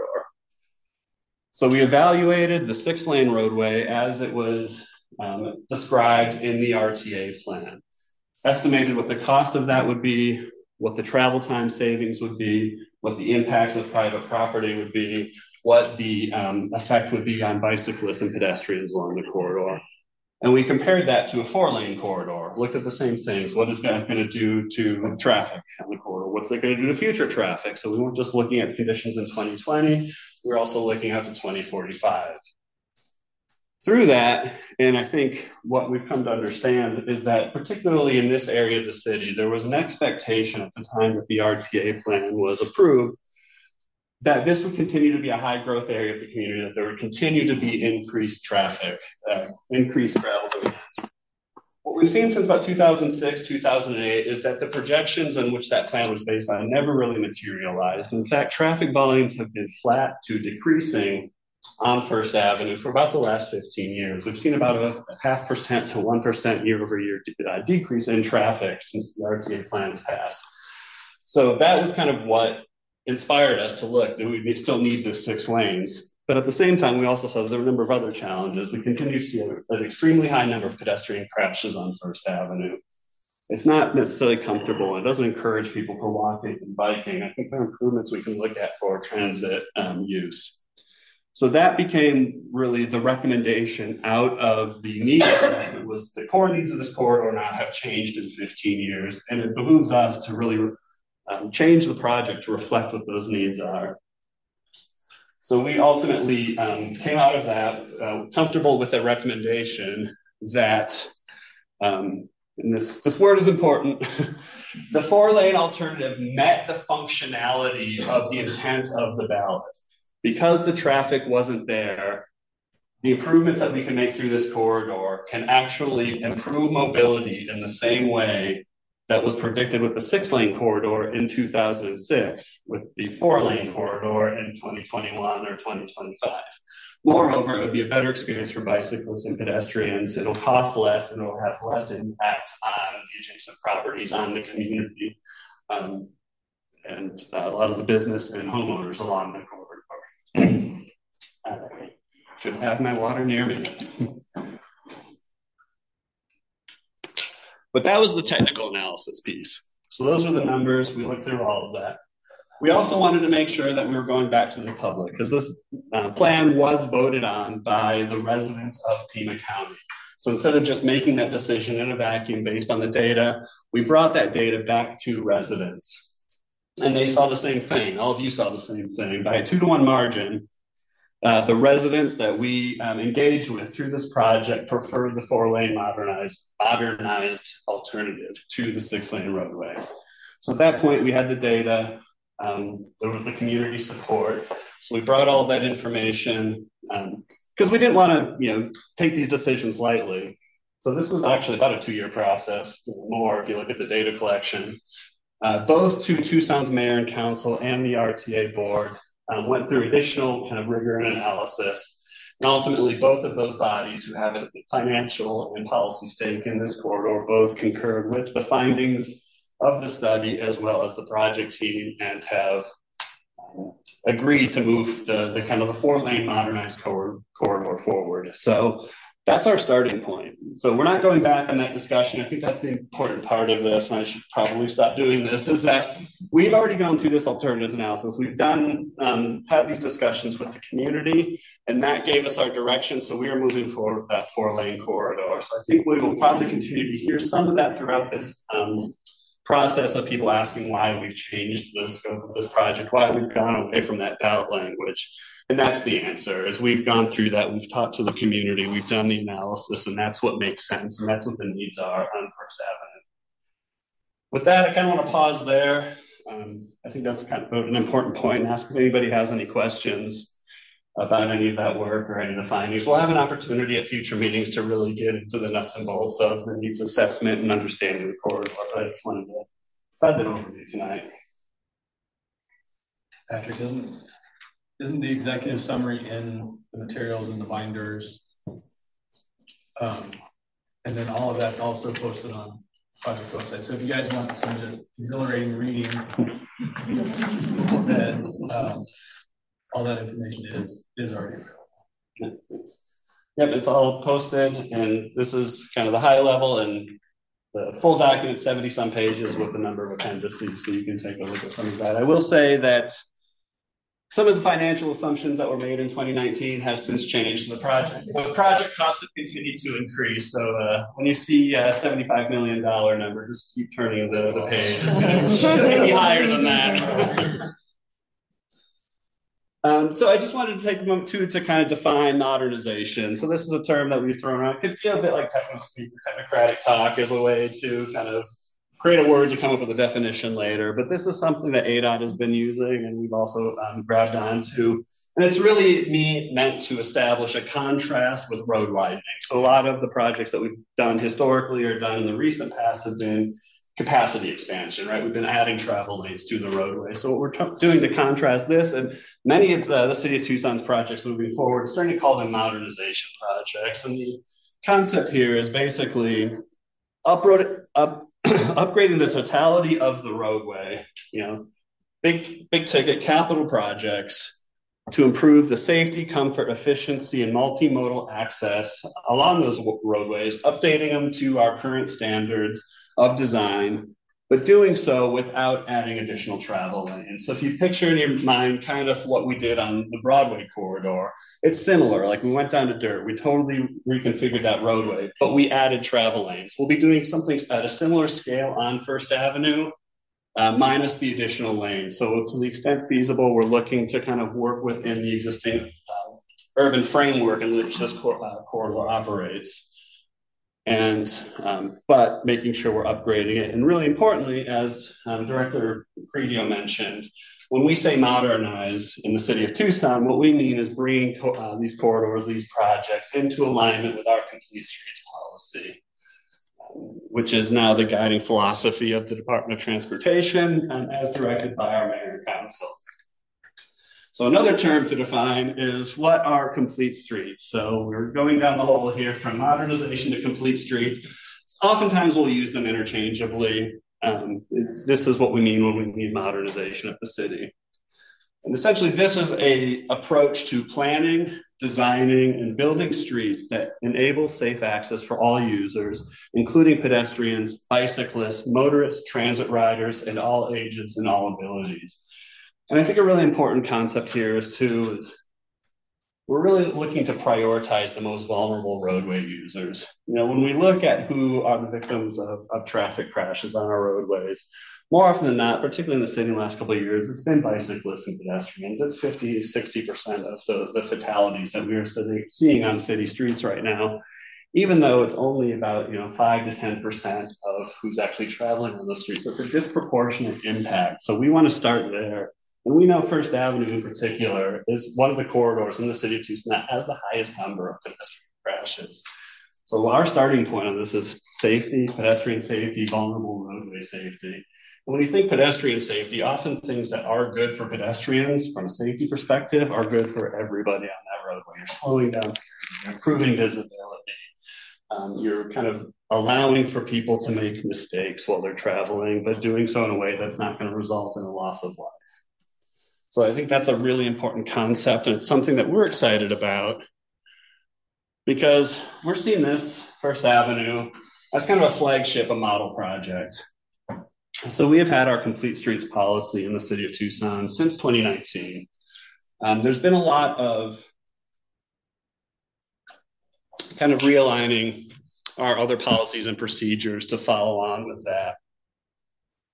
So we evaluated the 6-lane roadway as it was described in the RTA plan, estimated what the cost of that would be, what the travel time savings would be, what the impacts of private property would be, what the effect would be on bicyclists and pedestrians along the corridor. And we compared that to a 4-lane corridor, looked at the same things. What is that going to do to traffic on the corridor? What's it going to do to future traffic? So we weren't just looking at conditions in 2020, we were also looking out to 2045. Through that, and I think what we've come to understand is that particularly in this area of the city, there was an expectation at the time that the RTA plan was approved that this would continue to be a high growth area of the community, that there would continue to be increased traffic, increased travel demand. What we've seen since about 2006, 2008 is that the projections on which that plan was based on never really materialized. In fact, traffic volumes have been flat to decreasing on First Avenue for about the last 15 years. We've seen about a 0.5% to 1% year over year decrease in traffic since the RTA plan was passed. So that was kind of what inspired us to look, do we still need this 6 lanes? But at the same time, we also saw there were a number of other challenges. We continue to see an extremely high number of pedestrian crashes on First Avenue. It's not necessarily comfortable. It doesn't encourage people for walking and biking. I think there are improvements we can look at for transit use. So that became really the recommendation out of the need assessment was the core needs of this corridor now have changed in 15 years. And it behooves us to really change the project to reflect what those needs are. So we ultimately came out of that comfortable with the recommendation that, and this word is important, the 4-lane alternative met the functionality of the intent of the ballot. Because the traffic wasn't there, the improvements that we can make through this corridor can actually improve mobility in the same way that was predicted with the 6-lane corridor in 2006, with the 4-lane corridor in 2021 or 2025. Moreover, it would be a better experience for bicyclists and pedestrians. It'll cost less and it'll have less impact on the adjacent properties, on the community, and a lot of the business and homeowners along the corridor. I should have my water near me. But that was the technical analysis piece. So those were the numbers. We looked through all of that. We also wanted to make sure that we were going back to the public because this plan was voted on by the residents of Pima County. So instead of just making that decision in a vacuum based on the data, we brought that data back to residents. And they saw the same thing. All of you saw the same thing. By a 2-to-1 margin, the residents that we engaged with through this project preferred the 4-lane modernized alternative to the 6-lane roadway. So at that point, we had the data. There was the community support. So we brought all that information because we didn't want to, take these decisions lightly. So this was actually about a 2-year process, more if you look at the data collection. Both to Tucson's mayor and council and the RTA board went through additional kind of rigor and analysis. And ultimately, both of those bodies who have a financial and policy stake in this corridor both concurred with the findings of the study as well as the project team and have agreed to move the kind of the 4-lane modernized corridor forward. So that's our starting point. So we're not going back on that discussion. I think that's the important part of this, and I should probably stop doing this, is that we've already gone through this alternatives analysis. We've had these discussions with the community, and that gave us our direction. So we are moving forward with that 4-lane corridor. So I think we will probably continue to hear some of that throughout this process of people asking why we've changed the scope of this project, why we've gone away from that ballot language. And that's the answer. As we've gone through that, we've talked to the community, we've done the analysis, and that's what makes sense, and that's what the needs are on First Avenue. With that, I kind of want to pause there. I think that's kind of an important point, and ask if anybody has any questions about any of that work or any of the findings. We'll have an opportunity at future meetings to really get into the nuts and bolts of the needs assessment and understanding the corridor, but I just wanted to provide that overview tonight. Patrick, isn't the executive summary in the materials in the binders? And then all of that's also posted on project website. So if you guys want some just exhilarating reading, then all that information is already available. Yep, it's all posted, and this is kind of the high level, and the full document, 70-some pages with a number of appendices, so you can take a look at some of that. I will say that some of the financial assumptions that were made in 2019 have since changed. Those project costs have continued to increase. So when you see a $75 million number, just keep turning the page. It's going to be higher than that. So I just wanted to take a moment to kind of define modernization. So this is a term that we've thrown around. It could feel a bit like techno-speak or technocratic talk as a way to kind of create a word to come up with a definition later. But this is something that ADOT has been using, and we've also grabbed onto. And it's really meant to establish a contrast with road widening. So a lot of the projects that we've done historically or done in the recent past have been capacity expansion, right? We've been adding travel lanes to the roadway. So what we're doing to contrast this, and many of the City of Tucson's projects moving forward, starting to call them modernization projects. And the concept here is basically upgrading the totality of the roadway, big ticket capital projects to improve the safety, comfort, efficiency, and multimodal access along those roadways, updating them to our current standards of design, but doing so without adding additional travel lanes. So if you picture in your mind kind of what we did on the Broadway corridor, it's similar. Like we went down to dirt, we totally reconfigured that roadway, but we added travel lanes. We'll be doing something at a similar scale on First Avenue, minus the additional lanes. So to the extent feasible, we're looking to kind of work within the existing urban framework in which this corridor operates. And but making sure we're upgrading it. And really importantly, as Director Credio mentioned, when we say modernize in the City of Tucson, what we mean is bringing these corridors, these projects into alignment with our complete streets policy, which is now the guiding philosophy of the Department of Transportation as directed by our Mayor and Council. So another term to define is what are complete streets? So we're going down the hole here from modernization to complete streets. Oftentimes we'll use them interchangeably. This is what we mean when we mean modernization of the city. And essentially this is an approach to planning, designing, and building streets that enable safe access for all users, including pedestrians, bicyclists, motorists, transit riders, and all ages and all abilities. And I think a really important concept here is we're really looking to prioritize the most vulnerable roadway users. When we look at who are the victims of traffic crashes on our roadways, more often than not, particularly in the city in the last couple of years, it's been bicyclists and pedestrians. It's 50-60% of the fatalities that we are seeing on city streets right now, even though it's only about 5 to 10% of who's actually traveling on those streets. So it's a disproportionate impact. So we want to start there. And we know First Avenue in particular is one of the corridors in the City of Tucson that has the highest number of pedestrian crashes. So our starting point on this is safety, pedestrian safety, vulnerable roadway safety. And when you think pedestrian safety, often things that are good for pedestrians from a safety perspective are good for everybody on that roadway. You're slowing down, you're improving visibility. You're kind of allowing for people to make mistakes while they're traveling, but doing so in a way that's not going to result in a loss of life. So I think that's a really important concept, and it's something that we're excited about because we're seeing this First Avenue as kind of a flagship, a model project. So we have had our complete streets policy in the City of Tucson since 2019. There's been a lot of kind of realigning our other policies and procedures to follow on with that.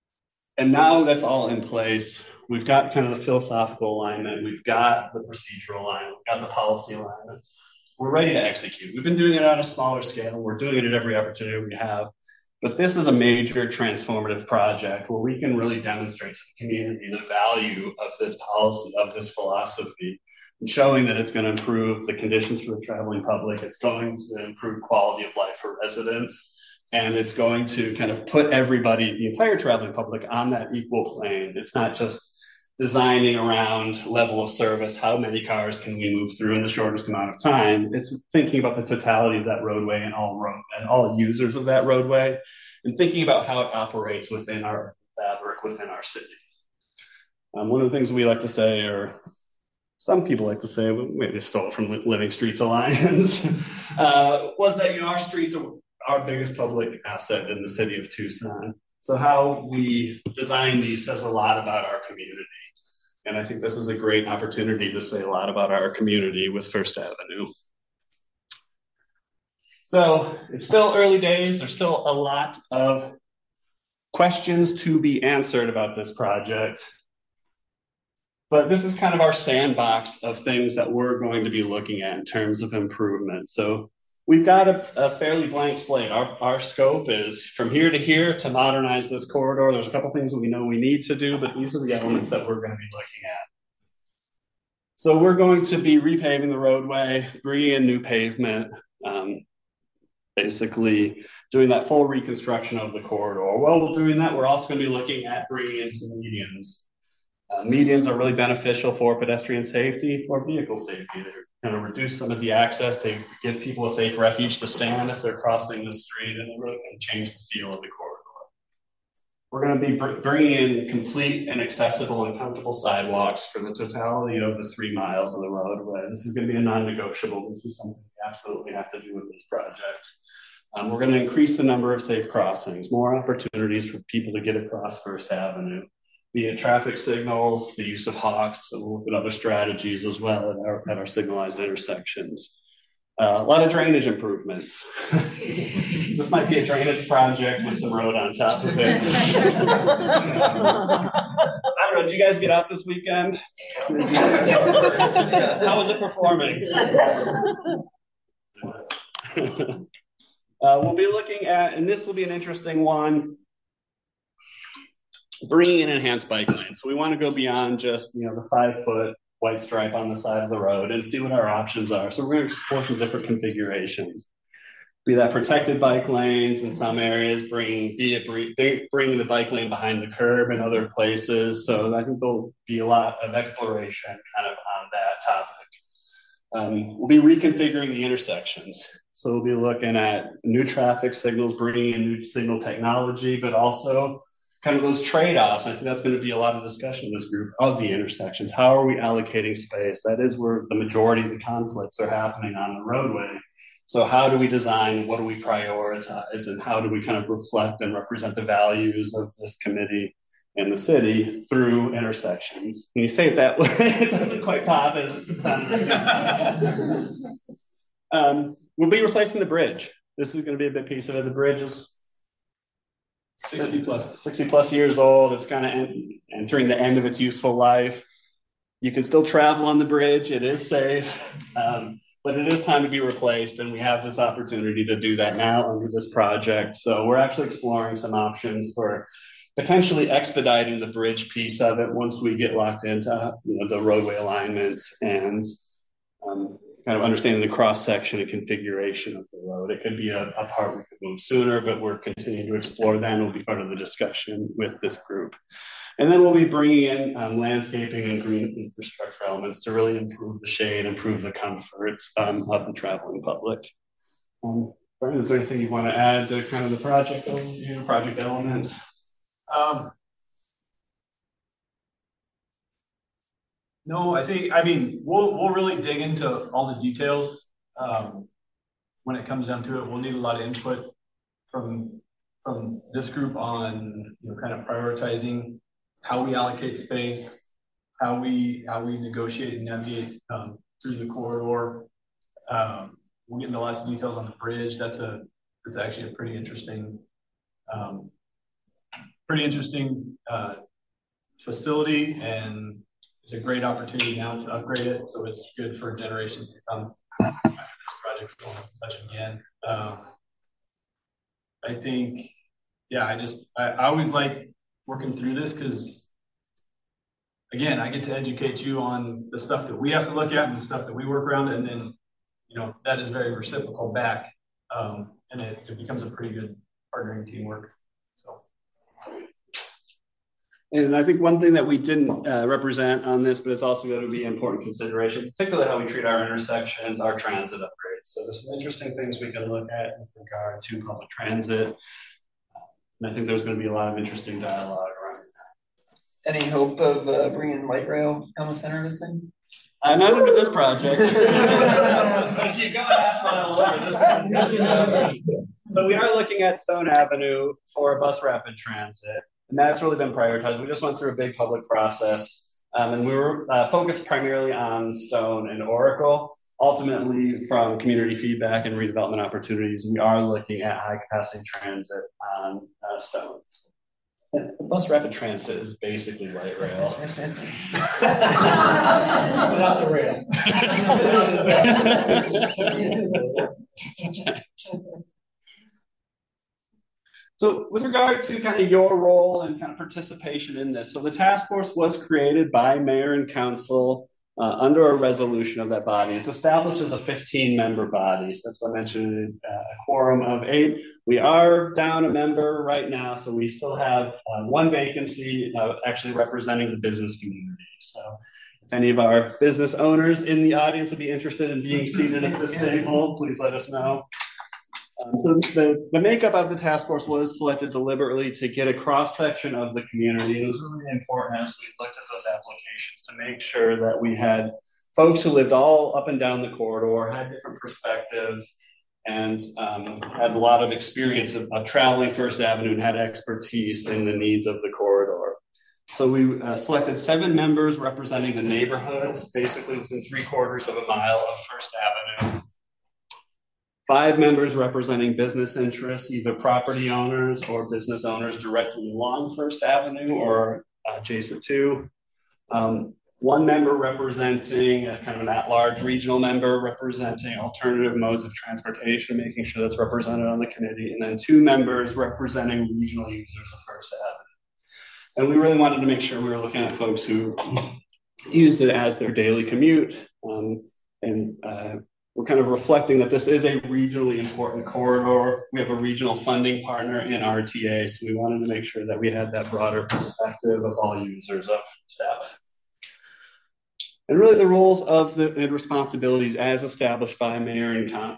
And now that's all in place. We've got kind of the philosophical alignment. We've got the procedural alignment. We've got the policy alignment. We're ready to execute. We've been doing it on a smaller scale. We're doing it at every opportunity we have. But this is a major transformative project where we can really demonstrate to the community the value of this policy, of this philosophy, and showing that it's going to improve the conditions for the traveling public. It's going to improve quality of life for residents. And it's going to kind of put everybody, the entire traveling public, on that equal plane. It's not just designing around level of service, how many cars can we move through in the shortest amount of time. It's thinking about the totality of that roadway and all users of that roadway, and thinking about how it operates within our fabric, within our city. One of the things we like to say, or some people like to say, we maybe stole it from Living Streets Alliance, was that our streets are our biggest public asset in the city of Tucson. So how we design these says a lot about our community. And I think this is a great opportunity to say a lot about our community with First Avenue. So it's still early days. There's still a lot of questions to be answered about this project. But this is kind of our sandbox of things that we're going to be looking at in terms of improvement. So we've got a fairly blank slate. Our scope is from here to here to modernize this corridor. There's a couple things that we know we need to do, but these are the elements that we're going to be looking at. So we're going to be repaving the roadway, bringing in new pavement, basically doing that full reconstruction of the corridor. While we're doing that, we're also going to be looking at bringing in some medians. Medians are really beneficial for pedestrian safety, for vehicle safety. They're going to reduce some of the access. They give people a safe refuge to stand if they're crossing the street, and they really can change the feel of the corridor. We're going to be bringing in complete and accessible and comfortable sidewalks for the totality of the 3 miles of the roadway. This is going to be a non-negotiable. This is something we absolutely have to do with this project. We're going to increase the number of safe crossings, more opportunities for people to get across First Avenue, be it traffic signals, the use of hawks, and we'll look at other strategies as well at our signalized intersections. A lot of drainage improvements. This might be a drainage project with some road on top of it. I don't know, did you guys get out this weekend? How was it performing? We'll be looking at, and this will be an interesting one, bringing in enhanced bike lanes. So we want to go beyond just, the 5-foot white stripe on the side of the road and see what our options are. So we're going to explore some different configurations. Be that protected bike lanes in some areas, bringing the bike lane behind the curb in other places. So I think there'll be a lot of exploration kind of on that topic. We'll be reconfiguring the intersections. So we'll be looking at new traffic signals, bringing in new signal technology, but also kind of those trade-offs. I think that's going to be a lot of discussion in this group of the intersections. How are we allocating space? That is where the majority of the conflicts are happening on the roadway. So how do we design? What do we prioritize? And how do we kind of reflect and represent the values of this committee and the city through intersections? When you say it that way, it doesn't quite pop as it sounds. We'll be replacing the bridge. This is going to be a big piece of it. The bridge is 60 plus years old. It's kind of entering the end of its useful life. You can still travel on the bridge. It is safe, but it is time to be replaced. And we have this opportunity to do that now under this project. So we're actually exploring some options for potentially expediting the bridge piece of it once we get locked into the roadway alignment and kind of understanding the cross-section and configuration of the road. It could be a part we could move sooner, but we're continuing to explore that, and will be part of the discussion with this group. And then we'll be bringing in landscaping and green infrastructure elements to really improve the shade, improve the comfort of the traveling public. Brian, is there anything you want to add to kind of the project elements? No, I mean, we'll really dig into all the details when it comes down to it. We'll need a lot of input from this group on kind of prioritizing how we allocate space, how we negotiate and navigate through the corridor. We'll get into lots of details on the bridge. It's actually a pretty interesting pretty interesting facility, and it's a great opportunity now to upgrade it. So it's good for generations to come after this project. We won't have to touch again. I think, yeah, I always like working through this because, again, I get to educate you on the stuff that we have to look at and the stuff that we work around, and then, that is very reciprocal back, and it becomes a pretty good partnering teamwork. So. And I think one thing that we didn't represent on this, but it's also going to be an important consideration, particularly how we treat our intersections, our transit upgrades. So there's some interesting things we can look at with regard to public transit. And I think there's going to be a lot of interesting dialogue around that. Any hope of bringing light rail down the center of this thing? Not into this project. But if you go half mile over this So we are looking at Stone Avenue for bus rapid transit. And that's really been prioritized. We just went through a big public process, and we were focused primarily on Stone and Oracle. Ultimately, from community feedback and redevelopment opportunities, we are looking at high capacity transit on Stone. Bus rapid transit is basically light rail. Without the rail. So with regard to kind of your role and kind of participation in this, so the task force was created by mayor and council under a resolution of that body. It's established as a 15-member body. So that's what I mentioned, a quorum of 8. We are down a member right now, so we still have one vacancy actually representing the business community. So if any of our business owners in the audience would be interested in being seated at this table, please let us know. So the makeup of the task force was selected deliberately to get a cross-section of the community. It was really important as we looked at those applications to make sure that we had folks who lived all up and down the corridor, had different perspectives, and had a lot of experience of traveling First Avenue and had expertise in the needs of the corridor. So we selected 7 members representing the neighborhoods, basically within 3/4 of a mile of First Avenue. 5 members representing business interests, either property owners or business owners directly along First Avenue or adjacent to. 1 member representing kind of an at-large regional member representing alternative modes of transportation, making sure that's represented on the committee, and then 2 members representing regional users of First Avenue. And we really wanted to make sure we were looking at folks who used it as their daily commute, we're kind of reflecting that this is a regionally important corridor. We have a regional funding partner in RTA, so we wanted to make sure that we had that broader perspective of all users of staff. And really the roles of and responsibilities as established by mayor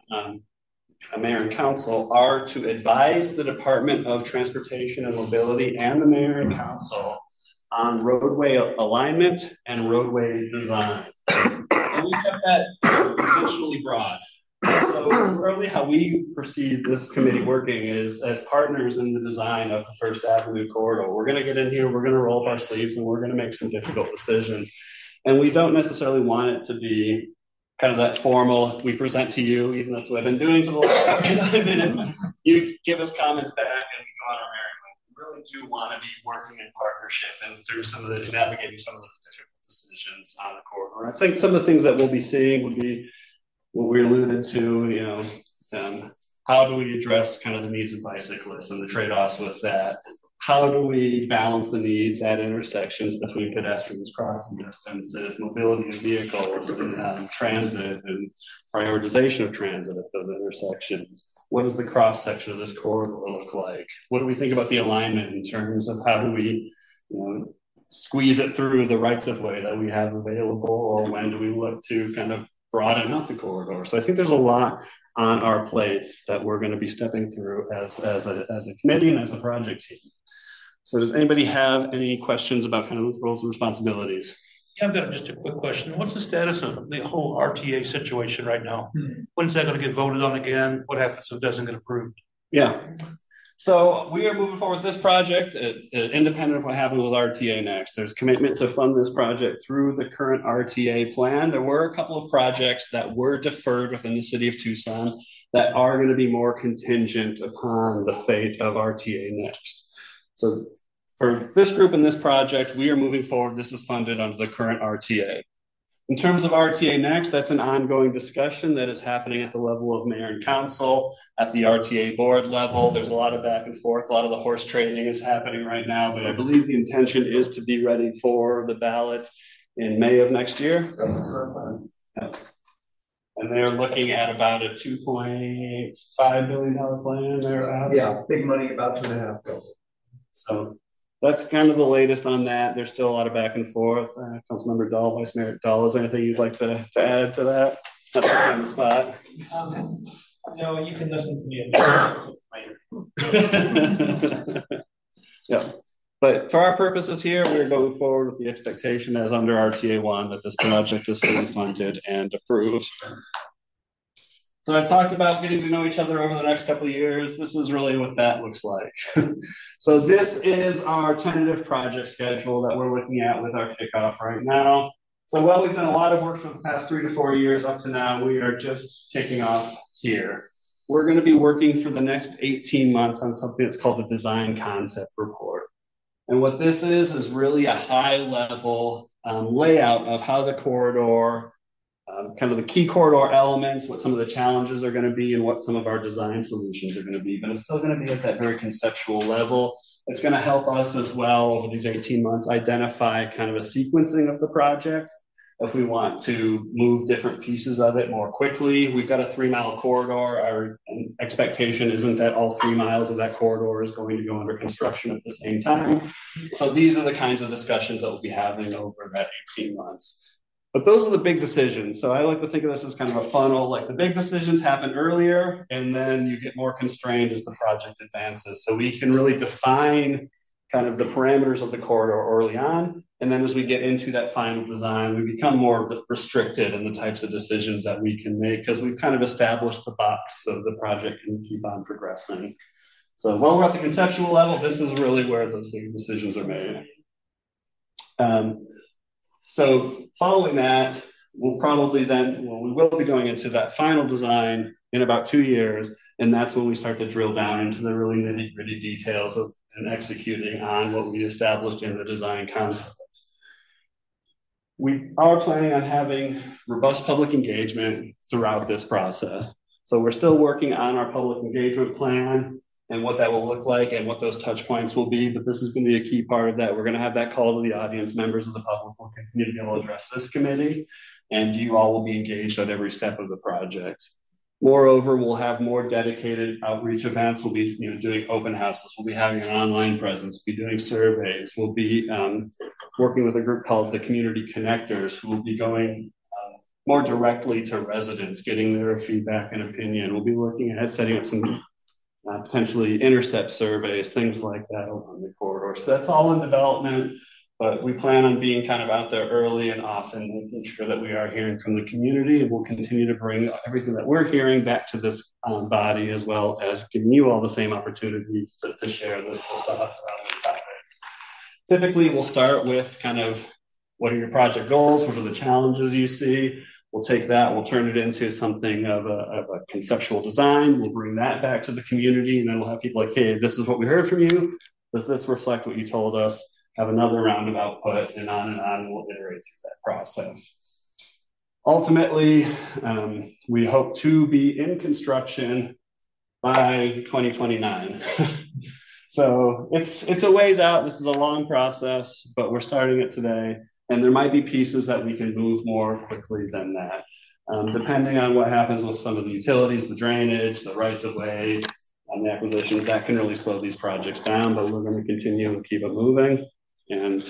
and council are to advise the Department of Transportation and Mobility and the mayor and council on roadway alignment and roadway design. And we kept that intentionally broad. So really how we foresee this committee working is as partners in the design of the First Avenue corridor. We're going to get in here, we're going to roll up our sleeves, and we're going to make some difficult decisions. And we don't necessarily want it to be kind of that formal, we present to you, even though that's what I've been doing for the last 9 minutes. You give us comments back and we go on our merry way. We really do want to be working in partnership and through some of this, navigating some of the difficult decisions on the corridor. I think some of the things that we'll be seeing would be what we alluded to, how do we address kind of the needs of bicyclists and the trade-offs with that? How do we balance the needs at intersections between pedestrians, crossing distances, mobility of vehicles, and transit, and prioritization of transit at those intersections? What does the cross-section of this corridor look like? What do we think about the alignment in terms of how do we, squeeze it through the rights of way that we have available, or when do we look to kind of broaden out the corridor? So I think there's a lot on our plates that we're going to be stepping through as a committee and as a project team. So does anybody have any questions about kind of roles and responsibilities? Yeah, I've got just a quick question. What's the status of the whole RTA situation right now? When's that going to get voted on again? What happens if it doesn't get approved? Yeah. So we are moving forward with this project independent of what happens with RTA next. There's commitment to fund this project through the current RTA plan. There were a couple of projects that were deferred within the city of Tucson that are going to be more contingent upon the fate of RTA next. So for this group and this project, we are moving forward. This is funded under the current RTA. In terms of RTA Next, that's an ongoing discussion that is happening at the level of mayor and council, at the RTA board level. There's a lot of back and forth. A lot of the horse trading is happening right now, but I believe the intention is to be ready for the ballot in May of next year. Yeah. And they're looking at about a $2.5 billion plan thereabouts. Yeah, big money, about $2.5 billion. So that's kind of the latest on that. There's still a lot of back and forth. Councilmember Dahl, Vice Mayor Dahl, is there anything you'd like to add to that? Not on the spot. No, you can listen to me later. Yeah. But for our purposes here, we're going forward with the expectation as under RTA 1 that this project is fully funded and approved. So I've talked about getting to know each other over the next couple of years. This is really what that looks like. So this is our tentative project schedule that we're looking at with our kickoff right now. So while we've done a lot of work for the past 3 to 4 years up to now, we are just kicking off here. We're going to be working for the next 18 months on something that's called the Design Concept Report. And what this is really a high-level layout of how the corridor, kind of the key corridor elements, what some of the challenges are going to be, and what some of our design solutions are going to be. But it's still going to be at that very conceptual level. It's going to help us as well over these 18 months identify kind of a sequencing of the project. If we want to move different pieces of it more quickly, we've got a 3-mile corridor. Our expectation isn't that all 3 miles of that corridor is going to go under construction at the same time. So these are the kinds of discussions that we'll be having over that 18 months. But those are the big decisions. So I like to think of this as kind of a funnel. Like the big decisions happen earlier, and then you get more constrained as the project advances. So we can really define kind of the parameters of the corridor early on. And then as we get into that final design, we become more restricted in the types of decisions that we can make because we've kind of established the box so the project can keep on progressing. So while we're at the conceptual level, this is really where those big decisions are made. So following that, we'll probably then, we will be going into that final design in about 2 years. And that's when we start to drill down into the really nitty-gritty details of and executing on what we established in the design concept. We are planning on having robust public engagement throughout this process. So we're still working on our public engagement plan and what that will look like and what those touch points will be, but this is going to be a key part of that. We're going to have that call to the audience. Members of the public will continue to be able to address this committee, and you all will be engaged at every step of the project. Moreover, we'll have more dedicated outreach events. We'll be doing open houses. We'll be having an online presence. We'll be doing surveys. We'll be working with a group called the Community Connectors, who will be going more directly to residents, getting their feedback and opinion. We'll be looking at setting up some potentially intercept surveys, things like that along the corridor. So that's all in development. But we plan on being kind of out there early and often, making sure that we are hearing from the community, and we'll continue to bring everything that we're hearing back to this body, as well as giving you all the same opportunities to share the thoughts around the topics. Typically, we'll start with kind of what are your project goals? What are the challenges you see? We'll take that, we'll turn it into something of a conceptual design. We'll bring that back to the community, and then we'll have people like, hey, this is what we heard from you. Does this reflect what you told us? Have another round of output, and on, and we'll iterate through that process. Ultimately, we hope to be in construction by 2029. So it's a ways out. This is a long process, but we're starting it today, and there might be pieces that we can move more quickly than that. Depending on what happens with some of the utilities, the drainage, the rights of way, and the acquisitions, that can really slow these projects down, but we're going to continue and keep it moving and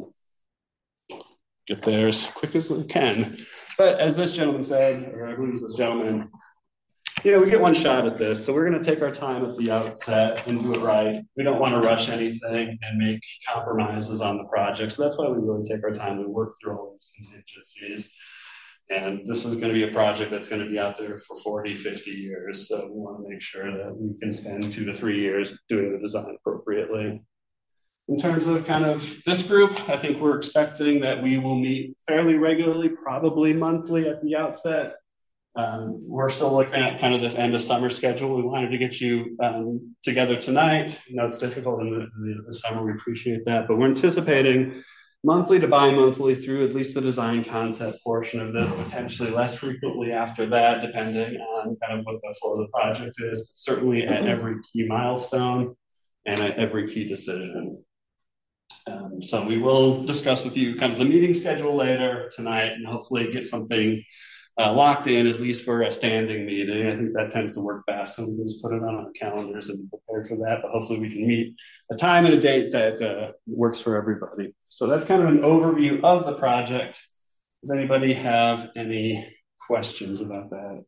get there as quick as we can. But as this gentleman said, or I believe it was this gentleman, we get one shot at this. So we're going to take our time at the outset and do it right. We don't want to rush anything and make compromises on the project. So that's why we really take our time and work through all these contingencies. And this is going to be a project that's going to be out there for 40, 50 years. So we want to make sure that we can spend 2 to 3 years doing the design appropriately. In terms of kind of this group, I think we're expecting that we will meet fairly regularly, probably monthly at the outset. We're still looking at kind of this end of summer schedule. We wanted to get you together tonight. I know it's difficult in the summer. We appreciate that, but we're anticipating monthly to bi-monthly through at least the design concept portion of this, potentially less frequently after that, depending on kind of what the flow of the project is, but certainly at every key milestone and at every key decision. So we will discuss with you kind of the meeting schedule later tonight and hopefully get something locked in, at least for a standing meeting. I think that tends to work best. So we can just put it on our calendars and be prepared for that. But hopefully we can meet a time and a date that works for everybody. So that's kind of an overview of the project. Does anybody have any questions about that?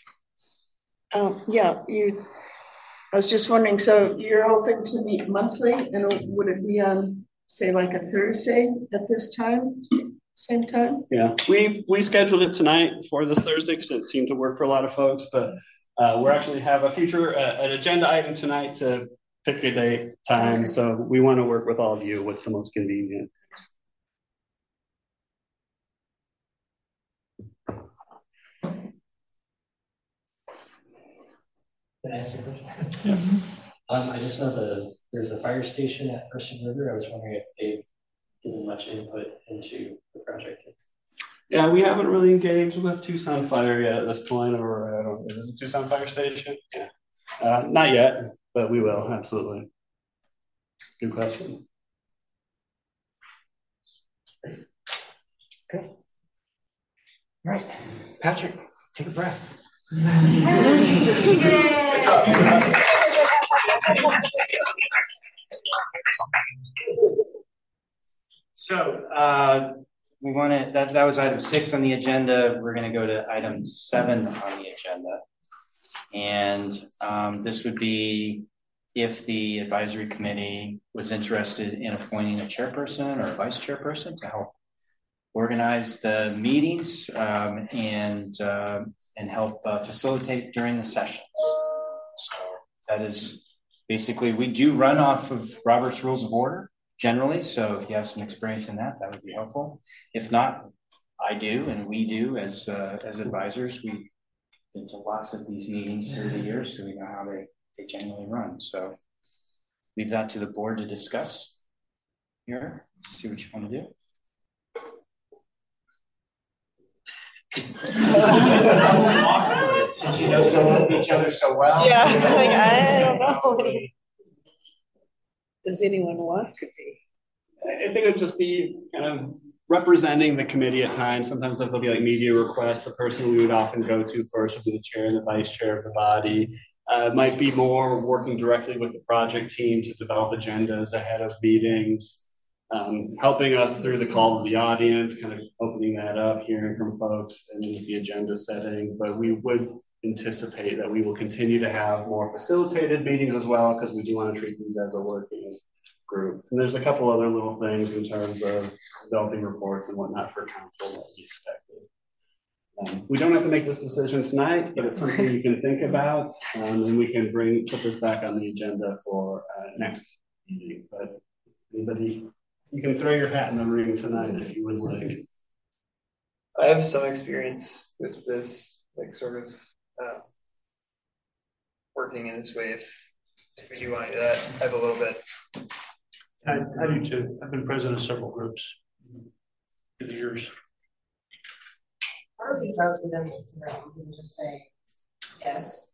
Yeah, I was just wondering, so you're hoping to meet monthly, and would it be on, say, like a Thursday at this time? Same time? Yeah, we scheduled it tonight for this Thursday because it seemed to work for a lot of folks, but we're actually have a future an agenda item tonight to pick a date, time. Okay. So we want to work with all of you. What's the most convenient? Can I ask a question? Mm-hmm. I just know there's a fire station at Person River. I was wondering if they've given much input into the project. Yeah, we haven't really engaged with Tucson Fire yet at this point, or is it the Tucson Fire Station? Yeah, not yet, but we will, absolutely. Good question. Okay. All right, Patrick, take a breath. So we want to, that was item 6 on the agenda. We're going to go to item 7 on the agenda. And this would be if the advisory committee was interested in appointing a chairperson or a vice chairperson to help organize the meetings and help facilitate during the sessions. So that is basically, we do run off of Robert's Rules of Order generally. So if you have some experience in that, that would be helpful. If not, I do, and we do as advisors. We've been to lots of these meetings through the years, so we know how they generally run. So leave that to the board to discuss here. See what you want to do. Since you know each other so well. Yeah, it's like, I don't know. Does anyone want to be? I think it would just be kind of representing the committee at times. Sometimes there'll be like media requests. The person we would often go to first would be the chair and the vice chair of the body. It might be more working directly with the project team to develop agendas ahead of meetings. Helping us through the call to the audience, kind of opening that up, hearing from folks, and the agenda setting. But we would anticipate that we will continue to have more facilitated meetings as well, because we do want to treat these as a working group. And there's a couple other little things in terms of developing reports and whatnot for council that we expected. We don't have to make this decision tonight, but it's something you can think about, and we can put this back on the agenda for next meeting. But anybody, you can throw your hat in the ring tonight if you would like. I have some experience with this, like sort of working in this way. If we do want to do that, I have a little bit. I do too. I've been president of several groups through the years. I would be president this year. You can just say yes.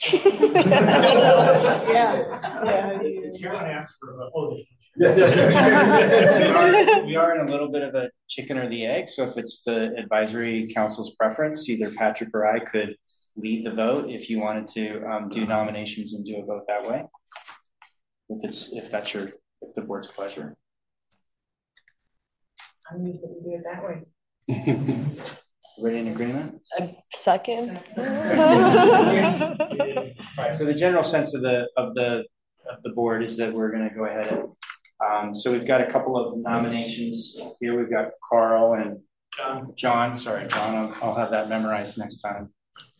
Yeah. The chairman asked for a whole we are in a little bit of a chicken or the egg. So if it's the advisory council's preference, either Patrick or I could lead the vote if you wanted to do nominations and do a vote that way. If the board's pleasure. I'm usually going to do it that way. Everybody in agreement? Second. Right. So the general sense of the board is that we're going to go ahead and so we've got a couple of nominations here. We've got Carl and John. Sorry, John. I'll have that memorized next time.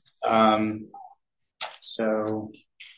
So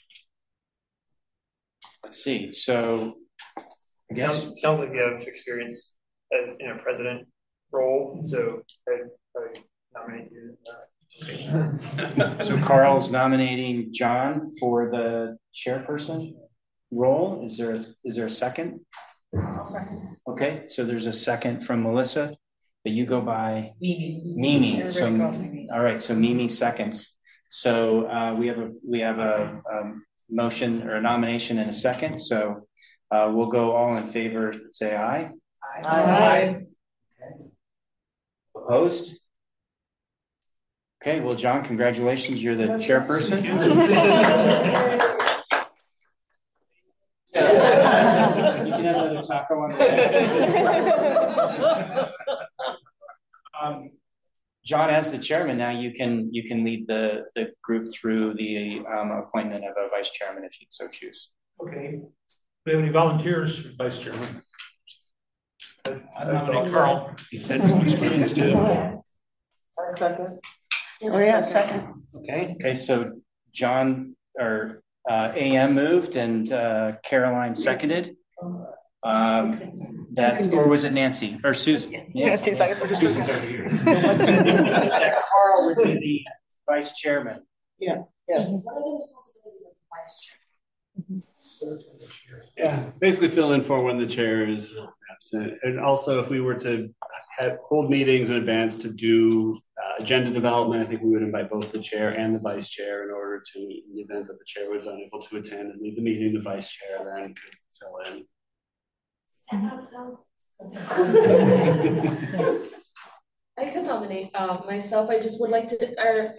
let's see. So I guess sounds like you have experience in a president role. So I nominate you. So Carl's nominating John for the chairperson role. Is there a second? I'll second. Okay, so there's a second from Melissa, but you go by Mimi. So all right, so Mimi seconds. So we have a motion or a nomination and a second. So we'll go all in favor. Say aye. Aye. Okay. Opposed? Okay, well, John, congratulations. You're the chairperson. You can have another taco on the way. John, as the chairman, now you can lead the group through the appointment of a vice chairman if you so choose. Okay. Do we have any volunteers for vice chairman? I nominate Carl. He's had some experience too. I second. Oh yeah, second. Okay. So John or AM moved and Caroline seconded. That, or was it Nancy or Susan? Yes, Susan's over here. That Carl would be the vice chairman. Yeah. What are the responsibilities of the vice chair? Yeah, basically fill in for when the chair is absent. And also, if we were to hold meetings in advance to do agenda development, I think we would invite both the chair and the vice chair in order to, in the event that the chair was unable to attend and leave the meeting, the vice chair then could fill in. Step up, so. I could nominate myself. I just would like to.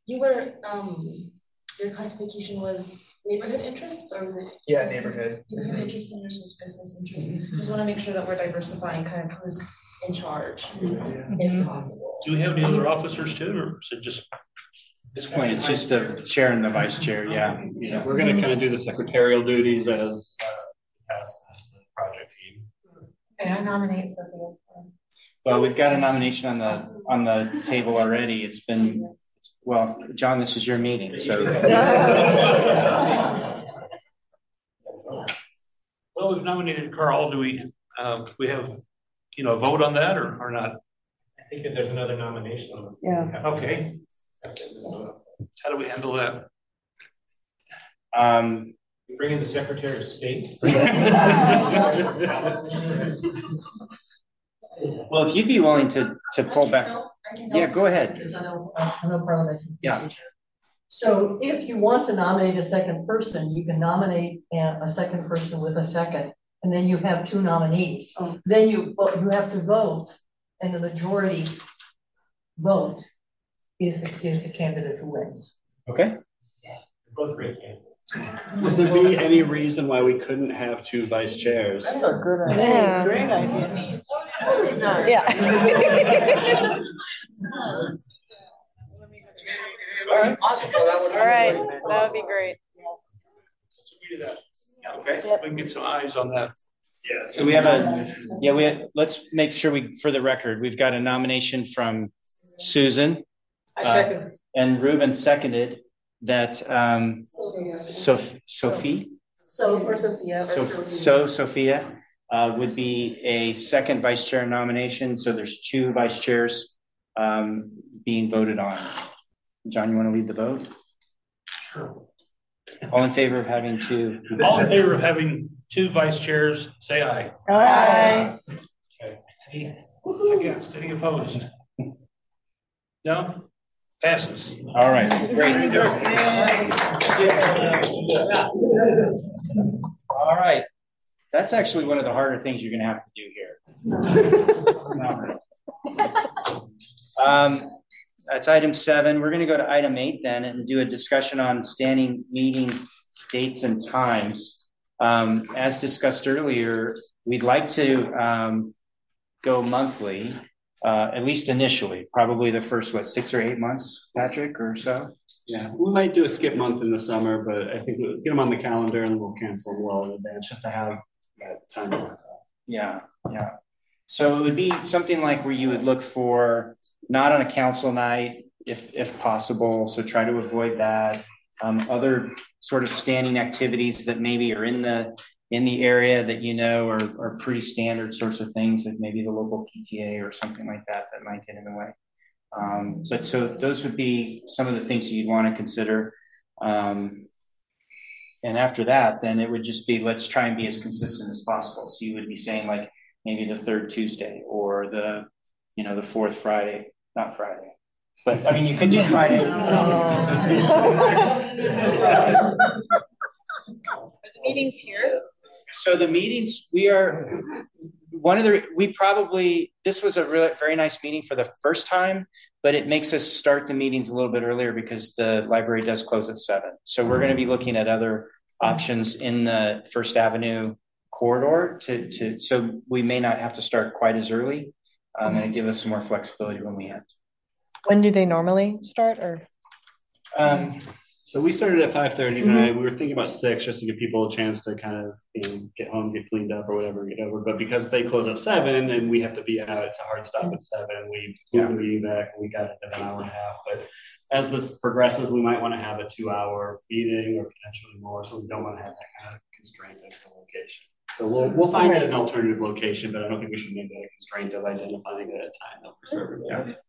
Your classification was neighborhood interests, or was it? Yeah, neighborhood. Neighborhood interests and versus business interests. I just want to make sure that we're diversifying kind of who's in charge, if possible. Do we have any other officers too, or is it just? At this point, it's just the chair and the vice chair. Yeah. We're going to kind of do the secretarial duties as the project team. Okay, I nominate Sophia. Well, we've got a nomination on the table already. It's been, well, John, this is your meeting, so. Well, we've nominated Carl. Do we have, a vote on that or not? I think that there's another nomination. Yeah. Okay. How do we handle that? Bring in the Secretary of State. Well, if you'd be willing to pull back. Yeah, go ahead. Because I know Parliament. Yeah. So if you want to nominate a second person, you can nominate a second person with a second, and then you have two nominees. Then you have to vote, and the majority vote is the candidate who wins. Okay. Both great candidates. Would there be any reason why we couldn't have two vice chairs? That's a good idea. Yeah. Great idea. Yeah. All right. Awesome. Well, All right. That would be great. Okay. We can get some eyes on that. Yeah. So we have let's make sure for the record, we've got a nomination from Susan. I second. And Ruben seconded that Sophie. So for Sophia. Sophia would be a second vice chair nomination. So there's two vice chairs being voted on. John, you want to lead the vote? Sure. All in favor of having two? All in favor of having two vice chairs, say aye. Aye. Okay. Any against? Any opposed? No? Passes. All right. Great. All right. That's actually one of the harder things you're going to have to do here. That's item 7. We're going to go to item 8 then and do a discussion on standing meeting dates and times. As discussed earlier, we'd like to go monthly, at least initially, probably the first, 6 or 8 months, Patrick, or so? Yeah, we might do a skip month in the summer, but I think we'll get them on the calendar and we'll cancel them well in advance just to have that time. Yeah. So it would be something like where you would look for not on a council night, if possible. So try to avoid that. Other sort of standing activities that maybe are in the area that are pretty standard sorts of things, like maybe the local PTA or something like that might get in the way. But so those would be some of the things you'd want to consider. And after that, then it would just be, let's try and be as consistent as possible. So you would be saying like maybe the third Tuesday or the fourth Friday, not Friday. But I mean, you could do Friday. Are the meetings here? So the meetings, this was a really very nice meeting for the first time, but it makes us start the meetings a little bit earlier because the library does close at 7. So we're going to be looking at other options in the First Avenue corridor so we may not have to start quite as early, and give us some more flexibility when we end. When do they normally start, or? So we started at 5:30 tonight. We were thinking about 6 just to give people a chance to kind of get home, get cleaned up or whatever, get over. But because they close at 7 and we have to be out, it's a hard stop at 7. We moved the meeting back and we got it at an hour and a half. But as this progresses, we might want to have a 2-hour meeting or potentially more. So we don't want to have that kind of constraint of the location. So we'll find an alternative location, but I don't think we should make that a constraint of identifying it at a time that works for everybody. Yeah.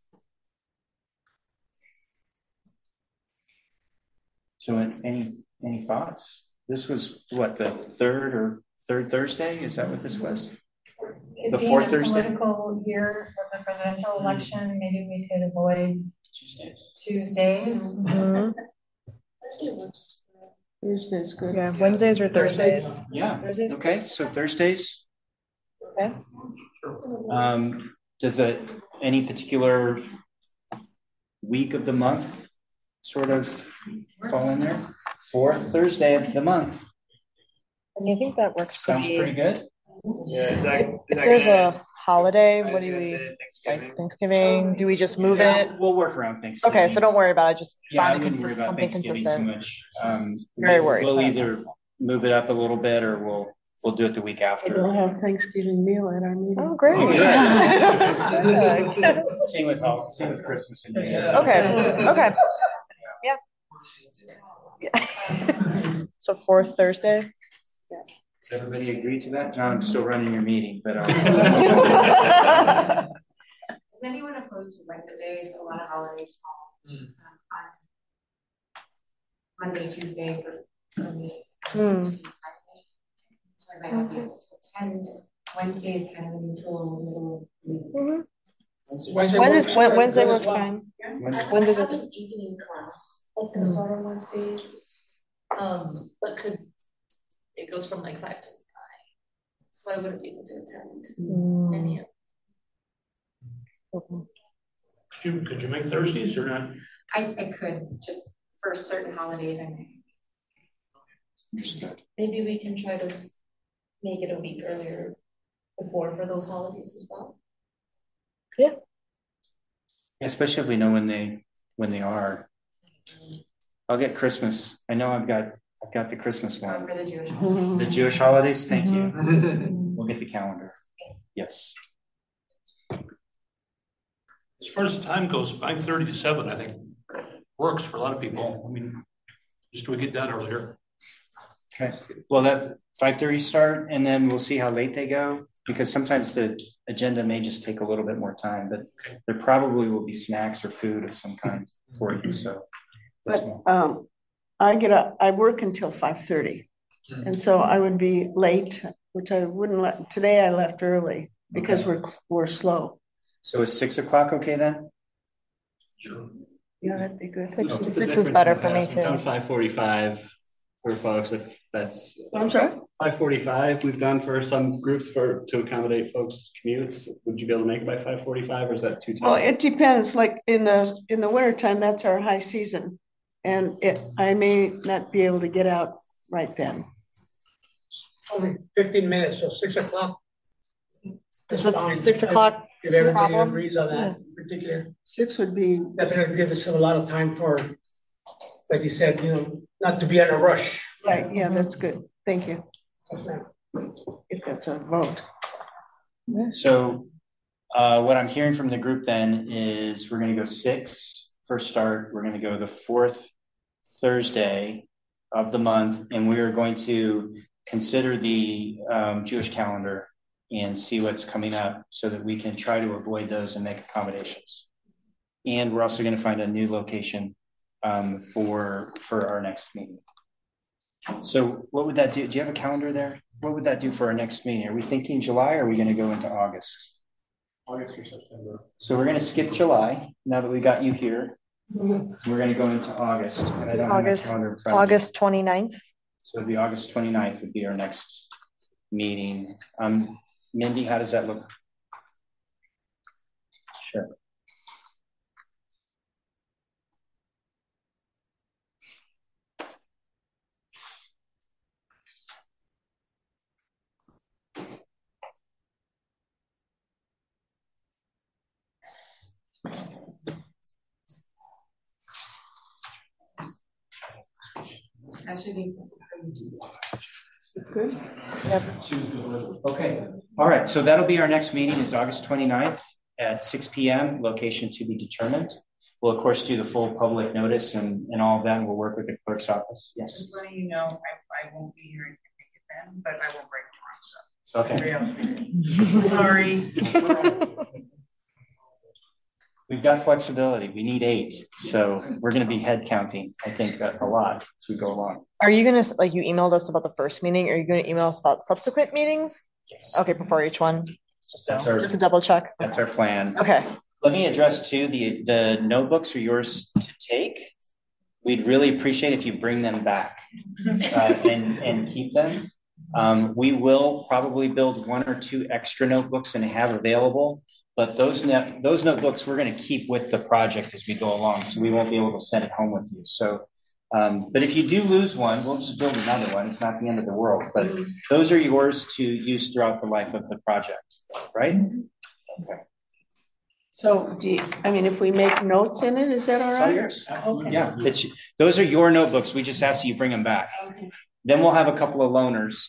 So any thoughts? This was what, the third Thursday? Is that what this was? The fourth Thursday? Political year for the presidential election, maybe we could avoid Tuesdays. Mm-hmm. Thursday works. Tuesday's good. Yeah, Wednesdays or Thursdays. Yeah. Thursdays. Okay, so Thursdays. Okay. Does any particular week of the month sort of fall in there? Fourth Thursday of the month. And you think that works? Sounds pretty good. Yeah, exactly. If there's a holiday, what do we like? Thanksgiving? Do we just move it? We'll work around Thanksgiving. Okay, so don't worry about it. Just I find wouldn't worry about something Thanksgiving consistent. too much. Very worried. We'll either move it up a little bit or we'll do it the week after. We'll have Thanksgiving meal at our meeting. Oh, great. Same with Christmas and New Year's. Okay. Yeah. So fourth Thursday. Yeah. Does everybody agree to that? John, I'm still running your meeting, but Is anyone opposed to Wednesdays? A lot of holidays fall on Monday, Tuesday for me. So I might not be able to attend. Wednesday is kind of a neutral middle week. Wednesday works fine. Wednesday I have an evening class that's going to start on Wednesdays. But it goes from like 5 to 5, so I wouldn't be able to attend any of them. Could you make Thursdays or not? I could, just for certain holidays I may. Understood. Maybe we can try to make it a week earlier before for those holidays as well. Yeah. Especially if we know when they are. I'll get Christmas. I know I've got the Christmas one. For the Jewish holidays. The Jewish holidays, thank you. We'll get the calendar. Yes. As far as the time goes, 5:30 to 7, I think works for a lot of people. I mean, just do we get done earlier? Okay. Well, that 5:30 start, and then we'll see how late they go, because sometimes the agenda may just take a little bit more time, but there probably will be snacks or food of some kind for you. So, I work until 5:30, and so I would be late, which I wouldn't today I left early because we're slow. So is 6 o'clock okay then? Sure. Yeah, that'd be good. 6 is better for me We've done too. 5:45 for folks. If that's I'm sorry. 5:45 we've done for some groups to accommodate folks' commutes. Would you be able to make it by 5:45, or is that too tight? Well, it depends. Like in the wintertime, that's our high season, and I may not be able to get out right then. Only 15 minutes, so 6 o'clock. This is 6 o'clock. If everybody problem? agrees on that particular. 6 would be definitely give us a lot of time for, like you said, not to be in a rush. Right. Yeah, that's good. Thank you. Yes, ma'am. If that's a vote. So what I'm hearing from the group then is we're going to go 6 for start. We're going to go the fourth Thursday of the month, and we're going to consider the Jewish calendar and see what's coming up so that we can try to avoid those and make accommodations. And we're also going to find a new location for our next meeting. So what would that do? Do you have a calendar there? What would that do for our next meeting? Are we thinking July or are we going to go into August? August or September. So we're going to skip July now that we got you here. We're going to go into August. And I don't have my calendar in front of me. August 29th. So it'd be August 29th would be our next meeting. Mindy, how does that look? Sure. That should be. It's good. Yep. Okay. All right. So that'll be our next meeting is August 29th at 6 p.m. Location to be determined. We'll, of course, do the full public notice and all of that. And we'll work with the clerk's office. Yes. Just letting you know, I won't be here and make it then, but I won't break tomorrow. So. Okay. Sorry. We've got flexibility. We need 8. So we're going to be head counting, I think, a lot as we go along. Are you going to, like, you emailed us about the first meeting? Are you going to email us about subsequent meetings? Yes. Okay, before each one. Just just a double check. That's our plan. Okay. Let me address, too, the notebooks are yours to take. We'd really appreciate if you bring them back and keep them. We will probably build 1 or 2 extra notebooks and have available. But those notebooks we're going to keep with the project as we go along, so we won't be able to send it home with you. So, but if you do lose one, we'll just build another one. It's not the end of the world. But those are yours to use throughout the life of the project, right? Okay. So, if we make notes in it, is that all right? It's all yours. Okay. Yeah, those are your notebooks. We just ask that you bring them back. Okay. Then we'll have a couple of loaners.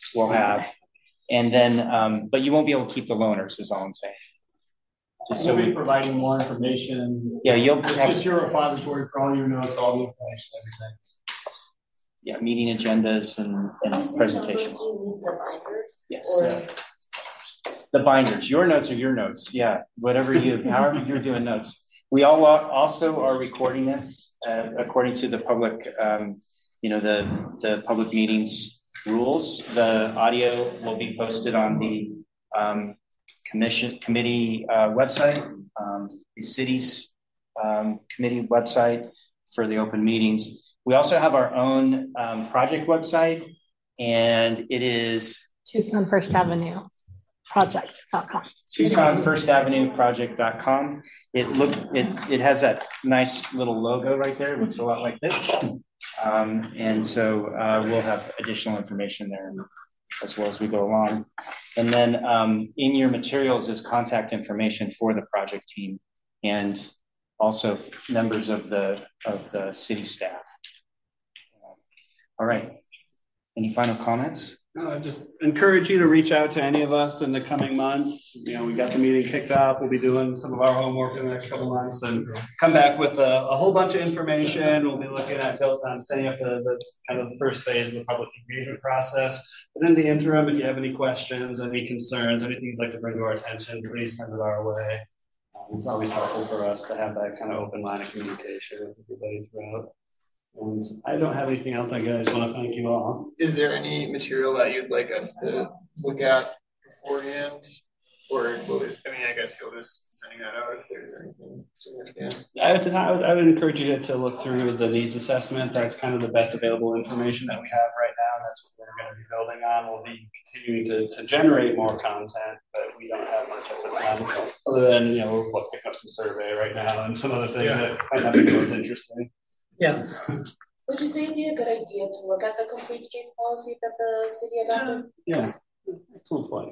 And then, but you won't be able to keep the loaners. Is all I'm saying. Just so we'll be providing more information. Yeah, it's just your repository for all your notes, all the information, everything. Yeah, meeting agendas and presentations. Do you need the binders? Yes. Yeah. The binders. Your notes are your notes. Yeah, however you're doing notes. We all also are recording this according to the public, the public meetings rules. The audio will be posted on the committee website, the city's committee website for the open meetings. We also have our own project website, and it is Tucson First Avenue Project.com. Tucson First Avenue Project.com. It has that nice little logo right there. It looks a lot like this. And so we'll have additional information there as well as we go along. And then in your materials is contact information for the project team and also members of the city staff. All right. Any final comments? No, I just encourage you to reach out to any of us in the coming months. We got the meeting kicked off. We'll be doing some of our homework in the next couple of months and come back with a whole bunch of information. We'll be looking at built on setting up the kind of the first phase of the public engagement process. But in the interim, if you have any questions, any concerns, anything you'd like to bring to our attention, please send it our way. It's always helpful for us to have that kind of open line of communication with everybody throughout. And I don't have anything else. I just want to thank you all. Is there any material that you'd like us to look at beforehand? Or I guess you'll just be sending that out if there's anything significant. I would encourage you to look through the needs assessment. That's kind of the best available information that we have right now. That's what we're going to be building on. We'll be continuing to generate more content, but we don't have much at the time other than, we'll pick up some survey right now and some other things that might not be the most interesting. Yeah. Would you say it'd be a good idea to look at the complete streets policy that the city adopted? Yeah. Excellent point.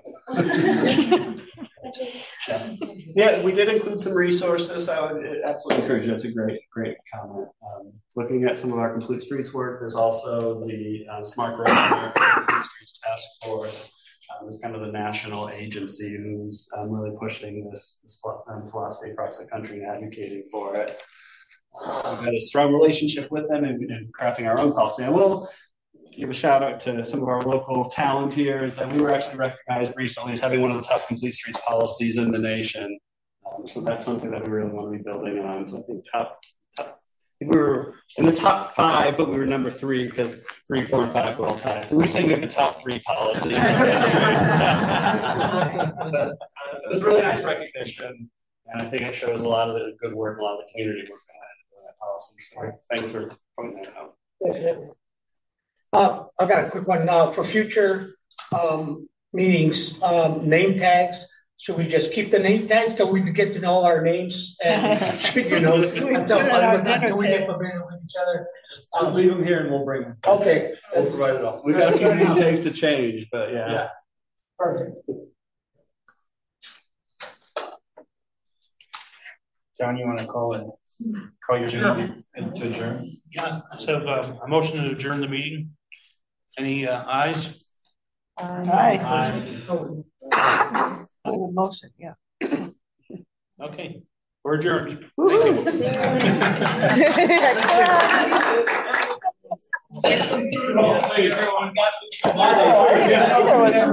Yeah, we did include some resources. I would absolutely encourage you. That's a great comment. Looking at some of our complete streets work, there's also the Smart Road America Complete Streets Task Force. It's kind of the national agency who's really pushing this philosophy across the country and advocating for it. We've had a strong relationship with them in crafting our own policy. I will give a shout out to some of our local talent here is that we were actually recognized recently as having one of the top complete streets policies in the nation. So that's something that we really want to be building on. So I think we were in the top 5, but we were number 3 because 3, 4, and 5 were all tied. So we're saying we have the top 3 policy. But, it was really nice recognition, and I think it shows a lot of the good work, a lot of the community work behind that policy. So thanks for pointing that out. I've got a quick one now for future meetings. Name tags. Should we just keep the name tags till we can get to know our names and until we get familiar with each other? Just leave them here and we'll bring them. Okay, we'll provide it all. We've got a few name tags to change, but yeah. Perfect. John, you want to call your meeting to adjourn? Yeah, let's have a motion to adjourn the meeting. Any ayes? Aye. The motion, yeah. Okay, we're adjourned. Thank you.